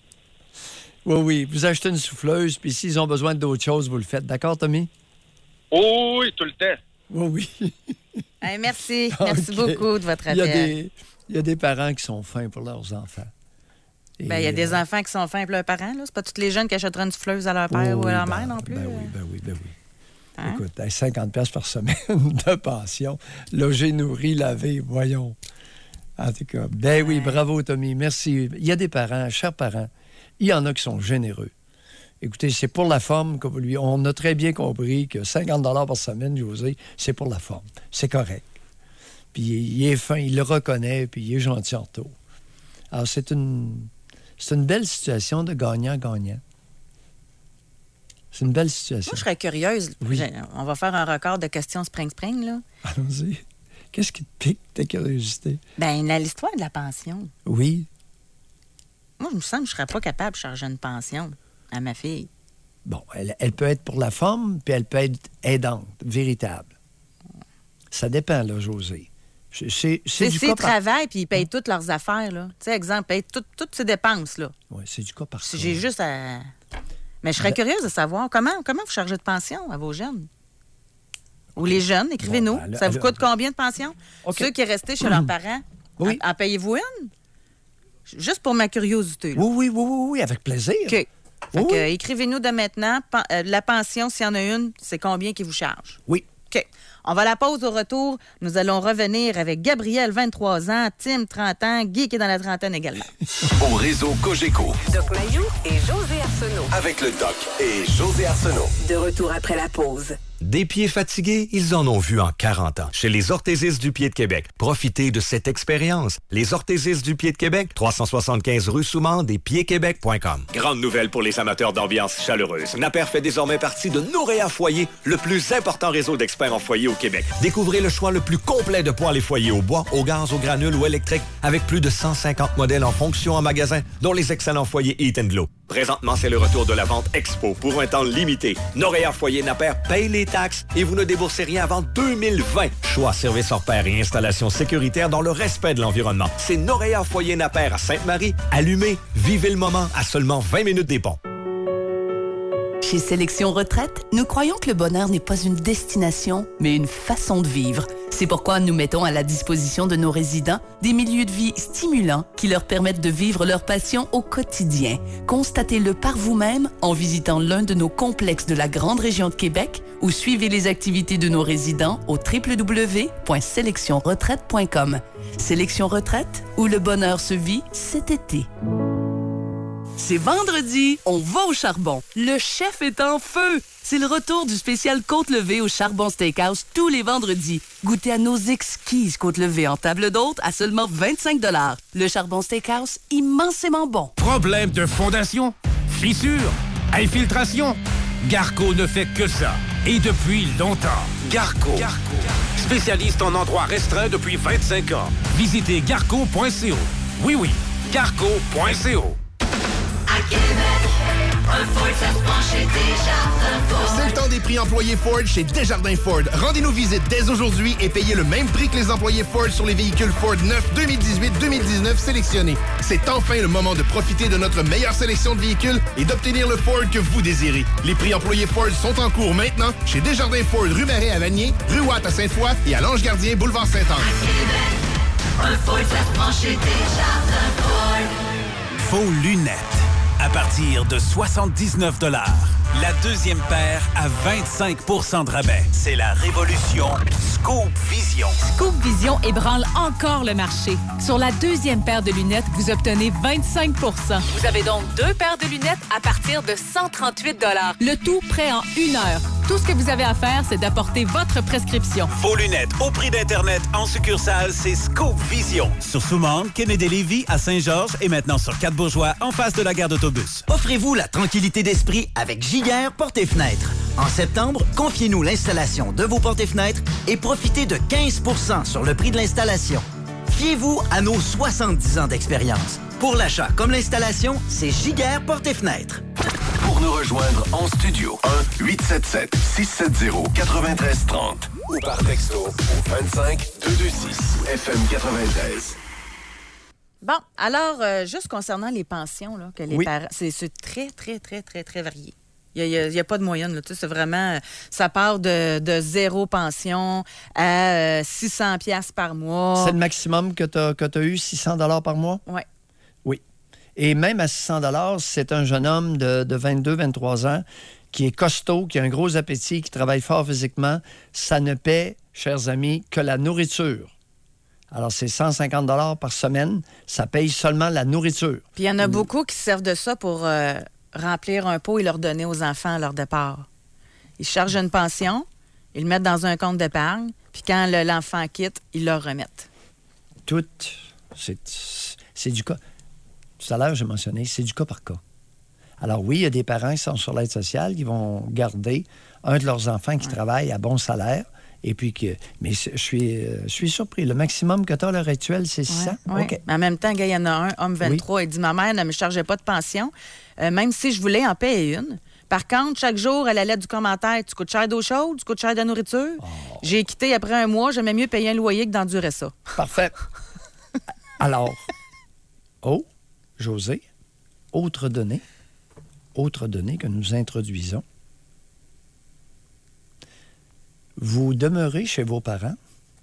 Oui. Vous achetez une souffleuse, puis s'ils ont besoin d'autres choses, vous le faites. D'accord, Tommy? Oh, oui, tout le temps. Oui. Hey, merci. Merci beaucoup de votre appel. Il y a des parents qui sont fins pour leurs enfants. Il y a des enfants qui sont fins pour leurs parents. C'est pas tous les jeunes qui achèteront une souffleuse à leur père ou à leur mère non plus. Ben oui. Hein? Écoute, 50 $ par semaine de pension, logé, nourri, lavé, voyons. En tout cas, oui, bravo, Tommy, merci. Il y a des parents, chers parents, il y en a qui sont généreux. Écoutez, c'est pour la forme, comme lui. On a très bien compris que 50 $ par semaine, José, c'est pour la forme. C'est correct. Puis il est fin, il le reconnaît, puis il est gentil en retour. Alors, c'est une belle situation de gagnant-gagnant. C'est une belle situation. Moi, je serais curieuse. Oui. On va faire un record de questions spring-spring, là. Allons-y. Qu'est-ce qui te pique, ta curiosité? L'histoire de la pension. Oui. Moi, je me sens que je ne serais pas capable de charger une pension à ma fille. Bon, elle peut être pour la forme, puis elle peut être aidante, véritable. Ça dépend, là, José. C'est du cas par... travaillent puis ils payent toutes leurs affaires, là. Tu sais, exemple, payent toutes ces dépenses, là. Oui, c'est du cas par cas. J'ai juste à... Mais je serais curieuse de savoir comment vous chargez de pension à vos jeunes? Ou les jeunes, écrivez-nous. Ça vous coûte combien de pension? Okay. Ceux qui est restés chez leurs parents, en payez-vous une? Juste pour ma curiosité. Là. Oui, avec plaisir. OK. Écrivez-nous de maintenant. La pension, s'il y en a une, c'est combien qui vous charge? Oui. OK. On va à la pause. Au retour, nous allons revenir avec Gabriel, 23 ans, Tim, 30 ans, Guy qui est dans la trentaine également. Au réseau Cogeco. Doc Mayou et José Arsenault. Avec le Doc et José Arsenault. De retour après la pause. Des pieds fatigués, ils en ont vu en 40 ans. Chez les orthésistes du pied de Québec, profitez de cette expérience. Les orthésistes du pied de Québec, 375 rue Soumande et piedquebec.com. Grande nouvelle pour les amateurs d'ambiance chaleureuse. Napper fait désormais partie de Noréa Foyer, le plus important réseau d'experts en foyer au Québec. Découvrez le choix le plus complet de poêles et foyers au bois, au gaz, au granule ou électrique, avec plus de 150 modèles en fonction en magasin, dont les excellents foyers Heat & Glow. Présentement, c'est le retour de la vente Expo pour un temps limité. Noréa Foyer Napper paye les taxes et vous ne déboursez rien avant 2020. Choix, service hors pair et installation sécuritaire dans le respect de l'environnement. C'est Noréa Foyer Napper à Sainte-Marie. Allumez, vivez le moment à seulement 20 minutes des ponts. Chez Sélection Retraite, nous croyons que le bonheur n'est pas une destination, mais une façon de vivre. C'est pourquoi nous mettons à la disposition de nos résidents des milieux de vie stimulants qui leur permettent de vivre leur passion au quotidien. Constatez-le par vous-même en visitant l'un de nos complexes de la grande région de Québec ou suivez les activités de nos résidents au www.selectionretraite.com. Sélection Retraite, où le bonheur se vit cet été. C'est vendredi, on va au charbon. Le chef est en feu. C'est le retour du spécial côte levée au Charbon Steakhouse tous les vendredis. Goûtez à nos exquises côtes levées en table d'hôte à seulement 25 $. Le Charbon Steakhouse, immensément bon. Problème de fondation, fissure, infiltration. Garco ne fait que ça. Et depuis longtemps. Garco. Spécialiste en endroits restreints depuis 25 ans. Visitez garco.co. Oui, garco.co. À Québec, un Ford, ça se prend chez Desjardins Ford. C'est le temps des prix employés Ford chez Desjardins Ford. Rendez-nous visite dès aujourd'hui et payez le même prix que les employés Ford sur les véhicules Ford neufs 2018-2019 sélectionnés. C'est enfin le moment de profiter de notre meilleure sélection de véhicules et d'obtenir le Ford que vous désirez. Les prix employés Ford sont en cours maintenant chez Desjardins Ford, rue Marais à Vanier, rue Watt à Sainte-Foy et à l'Ange-Gardien, boulevard Saint-Anne. À Québec, un Ford, ça se prend chez Desjardins Ford. Faux lunettes. À partir de 79 $. La deuxième paire à 25 % de rabais. C'est la révolution Scoop Vision. Scoop Vision ébranle encore le marché. Sur la deuxième paire de lunettes, vous obtenez 25 %. Vous avez donc 2 paires de lunettes à partir de 138 $. Le tout prêt en 1 heure. Tout ce que vous avez à faire, c'est d'apporter votre prescription. Faux lunettes au prix d'Internet en succursale, c'est Scoop Vision. Sur Soumarne, Kennedy-Lévis, à Saint-Georges et maintenant sur 4 Bourgeois, en face de la gare d'autobus. Offrez-vous la tranquillité d'esprit avec Giguère Portes et Fenêtres. En septembre, confiez-nous l'installation de vos portes et fenêtres et profitez de 15 % sur le prix de l'installation. Fiez-vous à nos 70 ans d'expérience. Pour l'achat comme l'installation, c'est Giguère Portes et Fenêtres. Pour nous rejoindre en studio, 1-877-670-9330 ou par texto au 25226 FM 93. Bon, alors, juste concernant les pensions, là, que les parents, c'est très, très, très, très, très varié. Il n'y a pas de moyenne. Là. Tu sais, c'est vraiment, ça part de 0 pension à 600 $ par mois. C'est le maximum que tu as eu, 600 $ par mois? Oui. Oui. Et même à 600 $, c'est un jeune homme de 22-23 ans qui est costaud, qui a un gros appétit, qui travaille fort physiquement. Ça ne paie, chers amis, que la nourriture. Alors, c'est 150 $ par semaine. Ça paye seulement la nourriture. Puis il y en a beaucoup qui servent de ça pour remplir un pot et leur donner aux enfants à leur départ. Ils chargent une pension, ils le mettent dans un compte d'épargne, puis quand l'enfant quitte, ils leur remettent. Tout, c'est du cas. Tout à l'heure, j'ai mentionné, c'est du cas par cas. Alors oui, il y a des parents qui sont sur l'aide sociale qui vont garder un de leurs enfants qui travaille à bon salaire. Et puis mais je suis surpris. Le maximum que tu as à l'heure actuelle, c'est 600? Oui. OK. Mais en même temps, il y en a un, homme 23, il dit « Ma mère ne me chargeait pas de pension, même si je voulais en payer une. Par contre, chaque jour, elle allait du commentaire « Tu coûtes cher d'eau chaude? Tu coûtes cher de nourriture? J'ai quitté après un mois, j'aimais mieux payer un loyer que d'endurer ça. » Parfait. Alors, José, autre donnée que nous introduisons. Vous demeurez chez vos parents.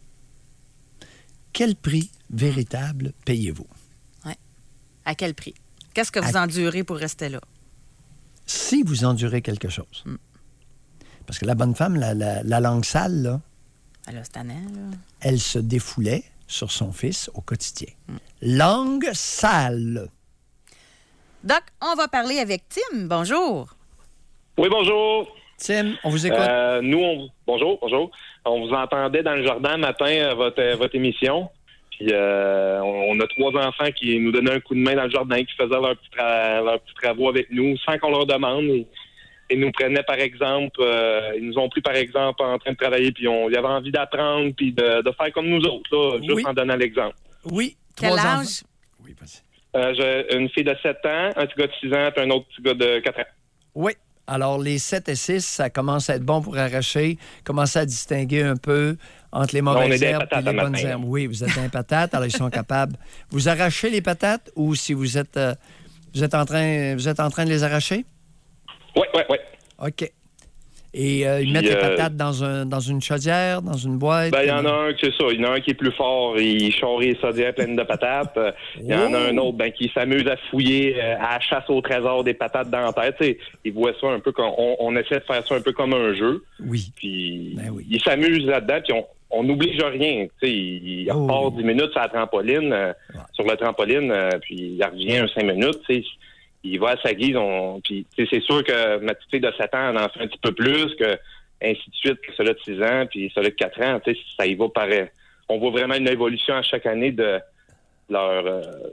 Quel prix véritable payez-vous? Oui. À quel prix? Qu'est-ce que vous endurez pour rester là? Si vous endurez quelque chose. Parce que la bonne femme, la langue sale, là, c'est tannant, là. Elle se défoulait sur son fils au quotidien. Langue sale. Doc, on va parler avec Tim. Bonjour. Oui, bonjour. Tim, on vous écoute. Bonjour. On vous entendait dans le jardin matin, votre émission. Puis on a 3 enfants qui nous donnaient un coup de main dans le jardin, qui faisaient leurs petits travaux avec nous sans qu'on leur demande. Ils nous prenaient, par exemple, ils nous ont pris, par exemple, en train de travailler, puis ils avaient envie d'apprendre, puis de faire comme nous autres, là, juste en donnant l'exemple. Oui. Quel âge? Oui, vas-y. J'ai une fille de 7 ans, un petit gars de 6 ans, puis un autre petit gars de 4 ans. Oui. Alors, les 7 et 6, ça commence à être bon pour arracher, commencer à distinguer un peu entre les mauvaises herbes et les bonnes herbes. Oui, vous êtes un patate, alors ils sont capables. Vous arrachez les patates ou si vous êtes en train de les arracher? Oui. OK. Et ils mettent les patates dans une chaudière, dans une boîte? Il y en a un, c'est ça. Il y en a un qui est plus fort. Il charrie les chaudières pleines de patates. Il y en a un autre qui s'amuse à fouiller, à la chasse au trésor des patates dans la tête. T'sais, il voit ça un peu comme... On essaie de faire ça un peu comme un jeu. Oui. Puis il s'amuse là-dedans, puis on n'oblige rien. Il repart 10 minutes sur la trampoline, sur le trampoline, puis il revient 5 minutes, il va à sa guise. Puis c'est sûr que ma petite fille de 7 ans en fait un petit peu plus, que ainsi de suite, que celui de 6 ans, puis celui de 4 ans, ça y va pareil. On voit vraiment une évolution à chaque année de leur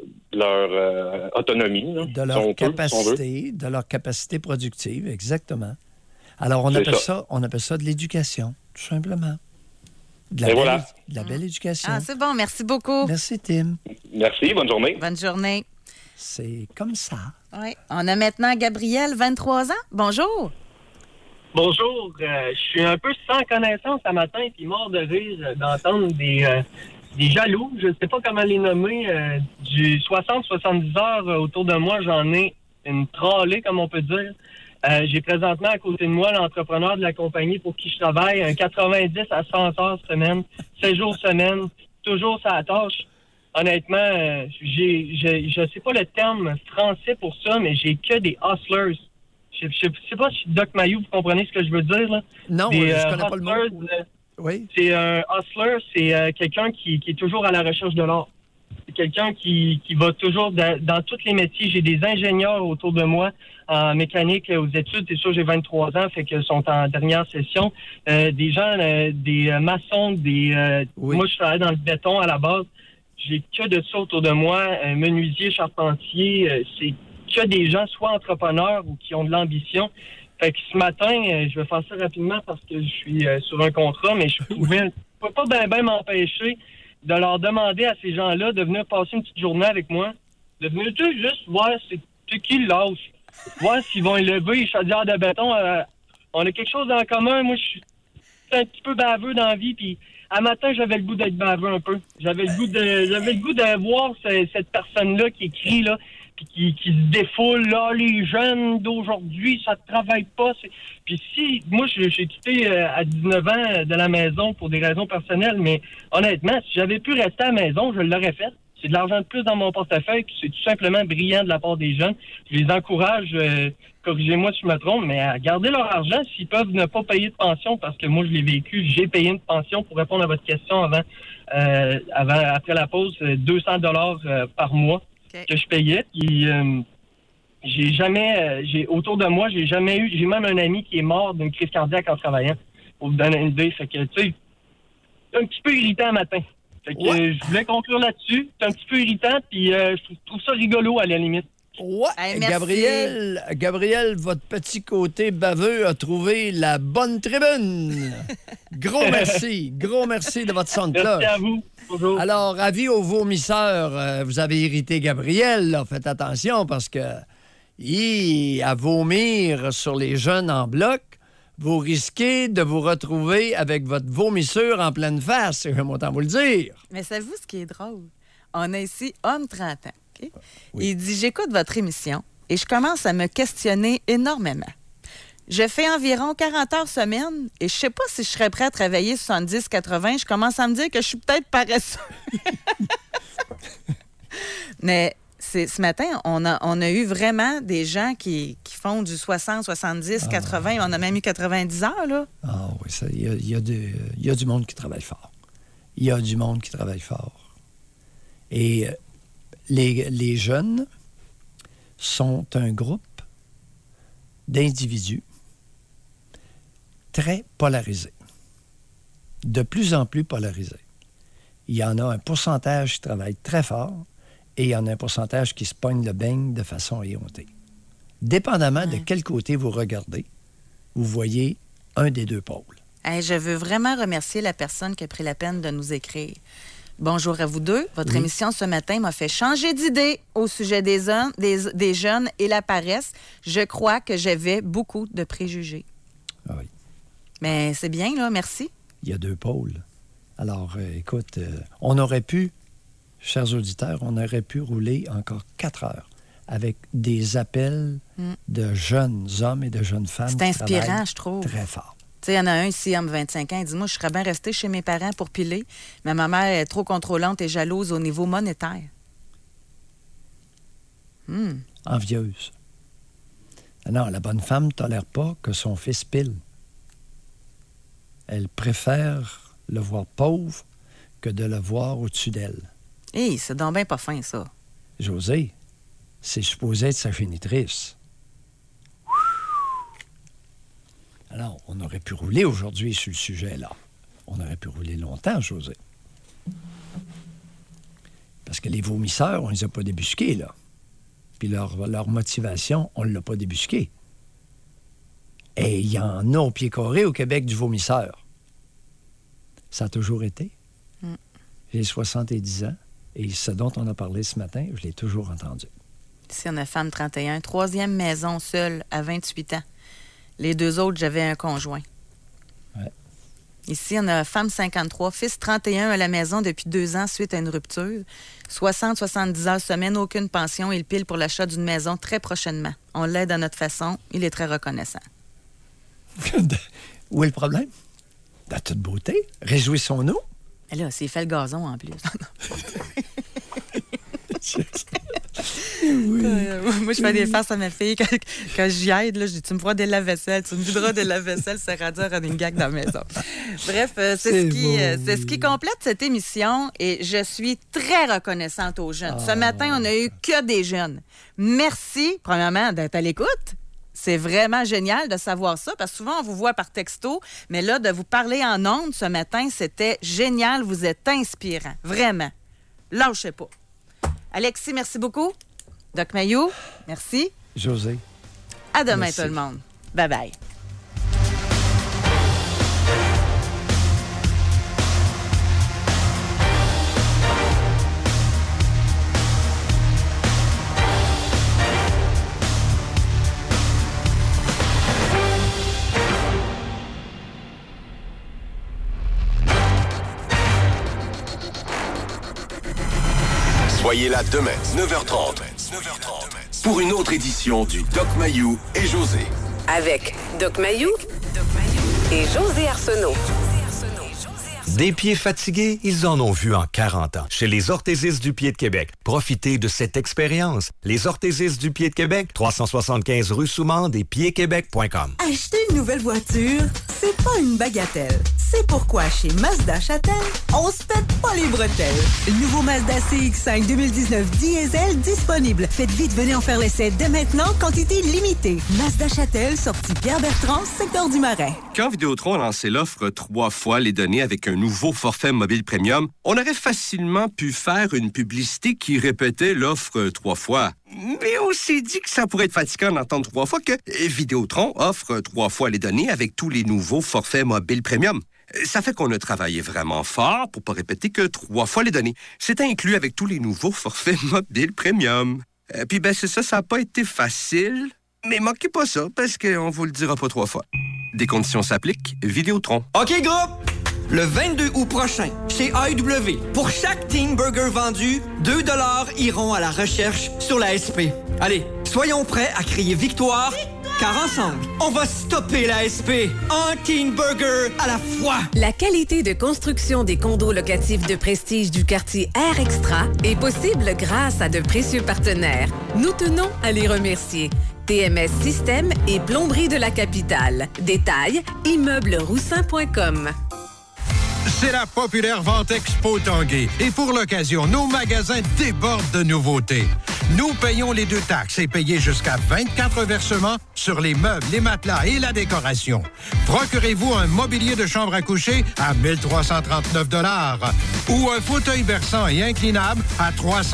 autonomie. Là, de leur capacité, de leur capacité productive, exactement. Alors, on appelle ça de l'éducation, tout simplement. De la belle éducation. Ah, c'est bon, merci beaucoup. Merci, Tim. Merci, bonne journée. Bonne journée. C'est comme ça. Oui. On a maintenant Gabriel, 23 ans. Bonjour. Bonjour. Je suis un peu sans connaissance ce matin, puis mort de rire d'entendre des jaloux, je ne sais pas comment les nommer, du 60-70 heures autour de moi, j'en ai une trollée, comme on peut dire. J'ai présentement à côté de moi l'entrepreneur de la compagnie pour qui je travaille, un 90 à 100 heures semaine, 7 jours semaine, toujours sa tâche. Honnêtement, je sais pas le terme français pour ça, mais j'ai que des hustlers. Je sais pas si Doc Mayou, vous comprenez ce que je veux dire, là? Non, je connais pas le mot. Oui. C'est un hustler, c'est quelqu'un qui est toujours à la recherche de l'or. C'est quelqu'un qui va toujours dans tous les métiers. J'ai des ingénieurs autour de moi en mécanique, aux études. C'est sûr, j'ai 23 ans, fait que sont en dernière session. Des gens, des maçons, moi, je travaille dans le béton à la base. J'ai que de ça autour de moi. Menuisier, charpentier, c'est que des gens soit entrepreneurs ou qui ont de l'ambition. Fait que ce matin, je vais faire ça rapidement parce que je suis sur un contrat, mais je peux pas bien m'empêcher de leur demander à ces gens-là de venir passer une petite journée avec moi, de venir juste voir c'est qui le lâche, voir s'ils vont élever les chaudières de béton. On a quelque chose en commun. Moi, je suis un petit peu baveux dans la vie, puis à matin, j'avais le goût d'être baveux un peu. J'avais le goût de voir cette personne-là qui écrit, là, puis qui se défoule, là, les jeunes d'aujourd'hui, ça ne travaille pas. Puis si, moi, j'ai quitté à 19 ans de la maison pour des raisons personnelles, mais honnêtement, si j'avais pu rester à la maison, je l'aurais fait. C'est de l'argent de plus dans mon portefeuille, puis c'est tout simplement brillant de la part des jeunes. Je les encourage, corrigez-moi si je me trompe, mais à garder leur argent s'ils peuvent ne pas payer de pension, parce que moi, je l'ai vécu, j'ai payé une pension pour répondre à votre question après la pause, 200 $ par mois. Que je payais, puis autour de moi, j'ai même un ami qui est mort d'une crise cardiaque en travaillant, pour vous donner une idée. Fait que, tu sais, c'est un petit peu irritant le matin. Fait que je voulais conclure là-dessus. C'est un petit peu irritant, puis je trouve ça rigolo à la limite. Ouais, hey, Gabriel, votre petit côté baveux a trouvé la bonne tribune. Gros merci de votre son de cloche. Merci à vous. Bonjour. Alors, avis aux vomisseurs, vous avez irrité Gabriel, là, faites attention parce que à vomir sur les jeunes en bloc, vous risquez de vous retrouver avec votre vomissure en pleine face, j'aime autant vous le dire. Mais savez-vous ce qui est drôle? On a ici homme 30 ans. Okay? Oui. Il dit, j'écoute votre émission et je commence à me questionner énormément. Je fais environ 40 heures semaine et je sais pas si je serais prêt à travailler 70-80. Je commence à me dire que je suis peut-être paresseux. Mais ce matin, on a eu vraiment des gens qui font du 60, 70, 80. On a même eu 90 heures, là. Ah oui, il y a du monde qui travaille fort. Il y a du monde qui travaille fort. Et les jeunes sont un groupe d'individus très polarisés. De plus en plus polarisés. Il y en a un pourcentage qui travaille très fort et il y en a un pourcentage qui se pogne le beigne de façon éhontée. Dépendamment de quel côté vous regardez, vous voyez un des deux pôles. Hey, je veux vraiment remercier la personne qui a pris la peine de nous écrire. Bonjour à vous deux. Votre émission ce matin m'a fait changer d'idée au sujet des jeunes et la paresse. Je crois que j'avais beaucoup de préjugés. Ah oui. Mais c'est bien, là. Merci. Il y a deux pôles. Alors, écoute, on aurait pu, chers auditeurs, rouler encore 4 heures avec des appels de jeunes hommes et de jeunes femmes. C'est inspirant, je trouve. Très fort. Tu sais, il y en a un ici, homme 25 ans, il dit, moi, je serais bien resté chez mes parents pour piler, mais ma mère est trop contrôlante et jalouse au niveau monétaire. Envieuse. Non, la bonne femme ne tolère pas que son fils pile. Elle préfère le voir pauvre que de le voir au-dessus d'elle. Hé, c'est donc bien pas fin, ça. José, c'est supposé être sa génitrice. Alors, on aurait pu rouler aujourd'hui sur le sujet-là. On aurait pu rouler longtemps, José. Parce que les vomisseurs, on les a pas débusqués, là. Puis leur motivation, on ne l'a pas débusquée. Et il y en a au pied carré au Québec du vomisseur. Ça a toujours été. J'ai 70 ans et ce dont on a parlé ce matin, je l'ai toujours entendu. Ici, on a femme 31, troisième maison seule à 28 ans. Les deux autres, j'avais un conjoint. Ouais. Ici, on a femme 53, fils 31 à la maison depuis 2 ans suite à une rupture. 60-70 heures semaine, aucune pension. Il pile pour l'achat d'une maison très prochainement. On l'aide à notre façon. Il est très reconnaissant. Où est le problème? De toute beauté. Réjouissons-nous. Et là, c'est fait le gazon en plus. Oui. Moi, je fais des farces à ma fille. Quand j'y aide, là, je dis, tu me feras des lave-vaisselle, tu me videras des lave-vaisselle, ça sera dur à une gag dans la maison. Bref, c'est ce qui complète cette émission et je suis très reconnaissante aux jeunes. Ce matin, on n'a eu que des jeunes. Merci, premièrement, d'être à l'écoute. C'est vraiment génial de savoir ça, parce que souvent, on vous voit par texto, mais là, de vous parler en ondes ce matin, c'était génial. Vous êtes inspirant. Vraiment. Lâchez pas. Alexis, merci beaucoup. Doc Mayou, merci. José. À demain, merci. tout le monde. Bye-bye. Soyez là demain, 9h30. Pour une autre édition du Doc Mayou et José. Avec Doc Mayou et José Arsenault. Des pieds fatigués, ils en ont vu en 40 ans. Chez les orthésistes du pied de Québec, profitez de cette expérience. Les orthésistes du pied de Québec, 375 rue Soumande et piedquebec.com. Acheter une nouvelle voiture, c'est pas une bagatelle. C'est pourquoi chez Mazda Châtel, on se pète pas les bretelles. Le nouveau Mazda CX-5 2019 diesel disponible. Faites vite, venez en faire l'essai dès maintenant, quantité limitée. Mazda Châtel, sortie Pierre-Bertrand, secteur du Marais. Quand Vidéotron a lancé l'offre 3 fois les données avec un nouveau forfait mobile premium, on aurait facilement pu faire une publicité qui répétait l'offre 3 fois. Mais on s'est dit que ça pourrait être fatigant d'entendre 3 fois que Vidéotron offre 3 fois les données avec tous les nouveaux forfaits mobiles premium. Ça fait qu'on a travaillé vraiment fort pour pas répéter que 3 fois les données. C'est inclus avec tous les nouveaux forfaits mobiles premium. Puis ben c'est ça, ça n'a pas été facile. Mais manquez pas ça, parce qu'on vous le dira pas 3 fois. Des conditions s'appliquent, Vidéotron. OK, groupe! Le 22 août prochain, chez AEW, pour chaque Teen Burger vendu, 2 $ iront à la recherche sur la SP. Allez, soyons prêts à crier victoire, car ensemble, on va stopper la SP. Un Teen Burger à la fois. La qualité de construction des condos locatifs de prestige du quartier Air Extra est possible grâce à de précieux partenaires. Nous tenons à les remercier. TMS Système et Plomberie de la Capitale. Détails, immeublesroussin.com. C'est la populaire vente Expo Tanguay. Et pour l'occasion, nos magasins débordent de nouveautés. Nous payons les 2 taxes et payez jusqu'à 24 versements sur les meubles, les matelas et la décoration. Procurez-vous un mobilier de chambre à coucher à 1339 $ ou un fauteuil berçant et inclinable à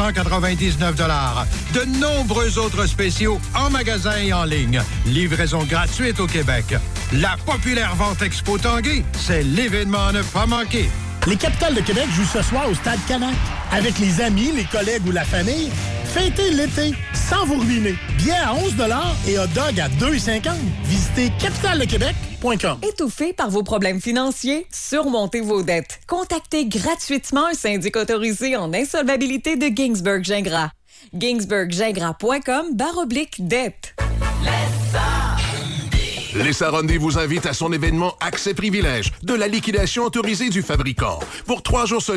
399 $. De nombreux autres spéciaux en magasin et en ligne. Livraison gratuite au Québec. La populaire vente Expo Tanguay, c'est l'événement à ne pas manquer. Les Capitales de Québec jouent ce soir au Stade Canac. Avec les amis, les collègues ou la famille, fêtez l'été sans vous ruiner. Billets à 11 $ et hot dog à 2,50 $. Visitez capitaledequebec.com. Étouffé par vos problèmes financiers? Surmontez vos dettes. Contactez gratuitement un syndic autorisé en insolvabilité de Ginsberg-Gingras. ginsberggingras.com/dette. Lessa Hyundai vous invite à son événement Accès Privilèges de la liquidation autorisée du fabricant. Pour 3 jours